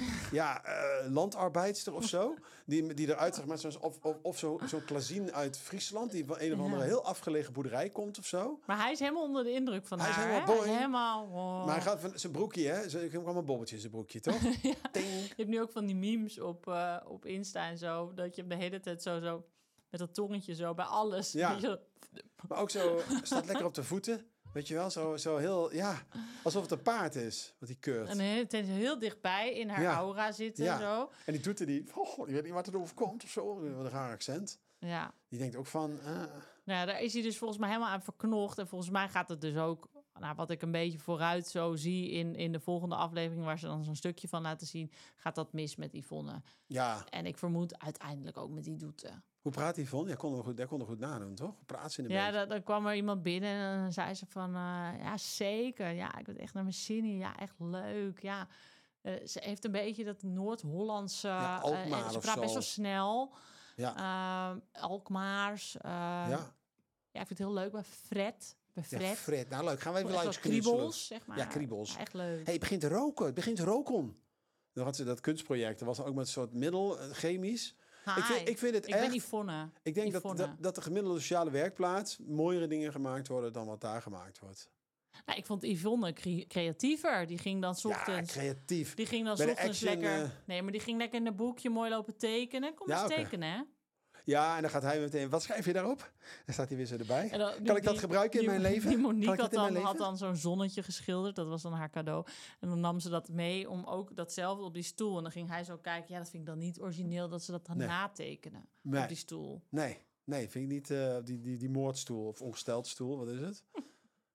landarbeidster of zo. Die eruit zag met zo'n klazien uit Friesland. Die van een of andere heel afgelegen boerderij komt of zo. Maar hij is helemaal onder de indruk van haar. Hij is helemaal... Maar hij gaat van zijn broekje, hè? Er kwam allemaal bobbeltjes in zijn broekje, toch? Ja. Je hebt nu ook van die memes op Insta en zo. Dat je de hele tijd zo met dat tongetje zo bij alles. Ja. Maar ook zo, staat lekker op de voeten. Weet je wel, zo heel, alsof het een paard is, wat die keurt. En het is heel dichtbij in haar aura zitten. Ja. Zo. En die doet die, je weet niet wat er overkomt of zo. Wat een raar accent. Ja. Die denkt ook van... Nou, daar is hij dus volgens mij helemaal aan verknocht. En volgens mij gaat het dus ook, wat ik een beetje vooruit zo zie in de volgende aflevering, waar ze dan zo'n stukje van laten zien, gaat dat mis met Yvonne. Ja. En ik vermoed uiteindelijk ook met die Doete. Hoe praat Yvonne? Jij kon er goed nadoen, toch? Hoe praat ze in de beetje? Dan kwam er iemand binnen en dan zei ze van... ja, zeker. Ja, ik ben echt naar mijn zin in. Ja, echt leuk. Ja, ze heeft een beetje dat Noord-Hollandse... Alkmaar ze praat best wel snel. Ja. Alkmaars. Ja, ik vind het heel leuk bij Fred. Ja, Fred. Nou, leuk. Gaan we even langs kriebels, zeg maar. Ja, kriebels. Ja, echt leuk. Het begint te roken. Het begint te roken. Dan had ze dat kunstproject. Dat was ook met een soort middel, chemisch... Ik vind het echt... Ik ben Yvonne. Ik denk dat de gemiddelde sociale werkplaats mooiere dingen gemaakt worden dan wat daar gemaakt wordt. Nou, ik vond Yvonne creatiever. Die ging dan 's ochtends... Ja, creatief. Die ging dan 's ochtends lekker... Nee, maar die ging lekker in een boekje mooi lopen tekenen. Kom eens tekenen, hè? Ja, en dan gaat hij meteen... Wat schrijf je daarop? Dan staat hij weer zo erbij. Kan ik dat gebruiken in mijn leven? Die Monique had dan zo'n zonnetje geschilderd. Dat was dan haar cadeau. En dan nam ze dat mee om ook datzelfde op die stoel. En dan ging hij zo kijken. Ja, dat vind ik dan niet origineel dat ze dat dan natekenen op die stoel. Nee, vind ik niet. Die moordstoel of ongesteld stoel, wat is het?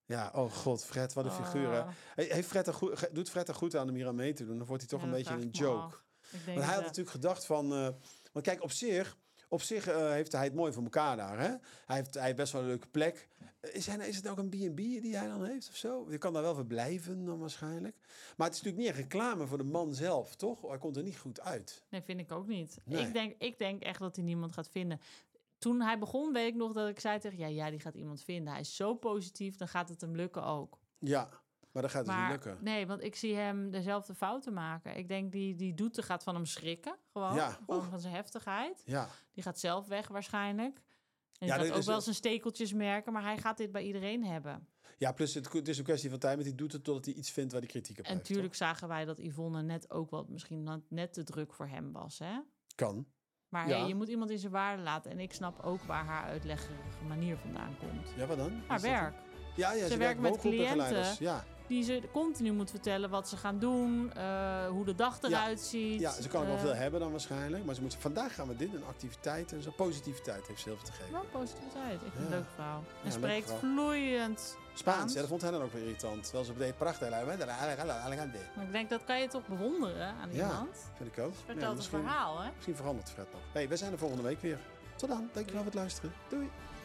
Ja, oh god, Fred, wat een figuur. Hè. Heeft Fred doet Fred er goed aan om hier aan mee te doen? Dan wordt hij toch een beetje een joke. Want hij had natuurlijk gedacht van... want kijk, op zich heeft hij het mooi voor elkaar daar. Hè? Hij heeft best wel een leuke plek. Is het ook een B&B die hij dan heeft of zo? Je kan daar wel verblijven dan waarschijnlijk. Maar het is natuurlijk niet echt reclame voor de man zelf, toch? Hij komt er niet goed uit. Nee, vind ik ook niet. Nee. Ik denk echt dat hij niemand gaat vinden. Toen hij begon, weet ik nog dat ik zei tegen... Ja, die gaat iemand vinden. Hij is zo positief, dan gaat het hem lukken ook. Ja, maar dat gaat dus niet lukken. Nee, want ik zie hem dezelfde fouten maken. Ik denk, die Doete gaat van hem schrikken. Gewoon van zijn heftigheid. Ja. Die gaat zelf weg waarschijnlijk. En die gaat ook dus wel zijn stekeltjes merken, maar hij gaat dit bij iedereen hebben. Ja, plus het is een kwestie van tijd, met die doet het totdat hij iets vindt waar hij kritiek op heeft. En natuurlijk zagen wij dat Yvonne net ook wel misschien net te druk voor hem was, hè? Kan. Maar hey, je moet iemand in zijn waarde laten. En ik snap ook waar haar uitleggerige manier vandaan komt. Ja, wat dan? Haar werk. Ja, ze werkt met cliënten die ze continu moet vertellen wat ze gaan doen, hoe de dag eruit ziet. Ja, ze kan ook wel veel hebben dan waarschijnlijk. Maar ze moet vandaag gaan we dit, een activiteit en zo. Positiviteit heeft ze heel veel te geven. Wel positiviteit. Ik vind het een leuke vrouw. En spreekt vloeiend Spaans. Ja, dat vond hij dan ook weer irritant. Terwijl ze deed prachtig. Maar ik denk, dat kan je toch bewonderen aan iemand? Ja, vind ik ook. Ze vertelt een verhaal, hè? Misschien verandert Fred nog. Hey, we zijn er volgende week weer. Tot dan. Dankjewel voor het luisteren. Doei.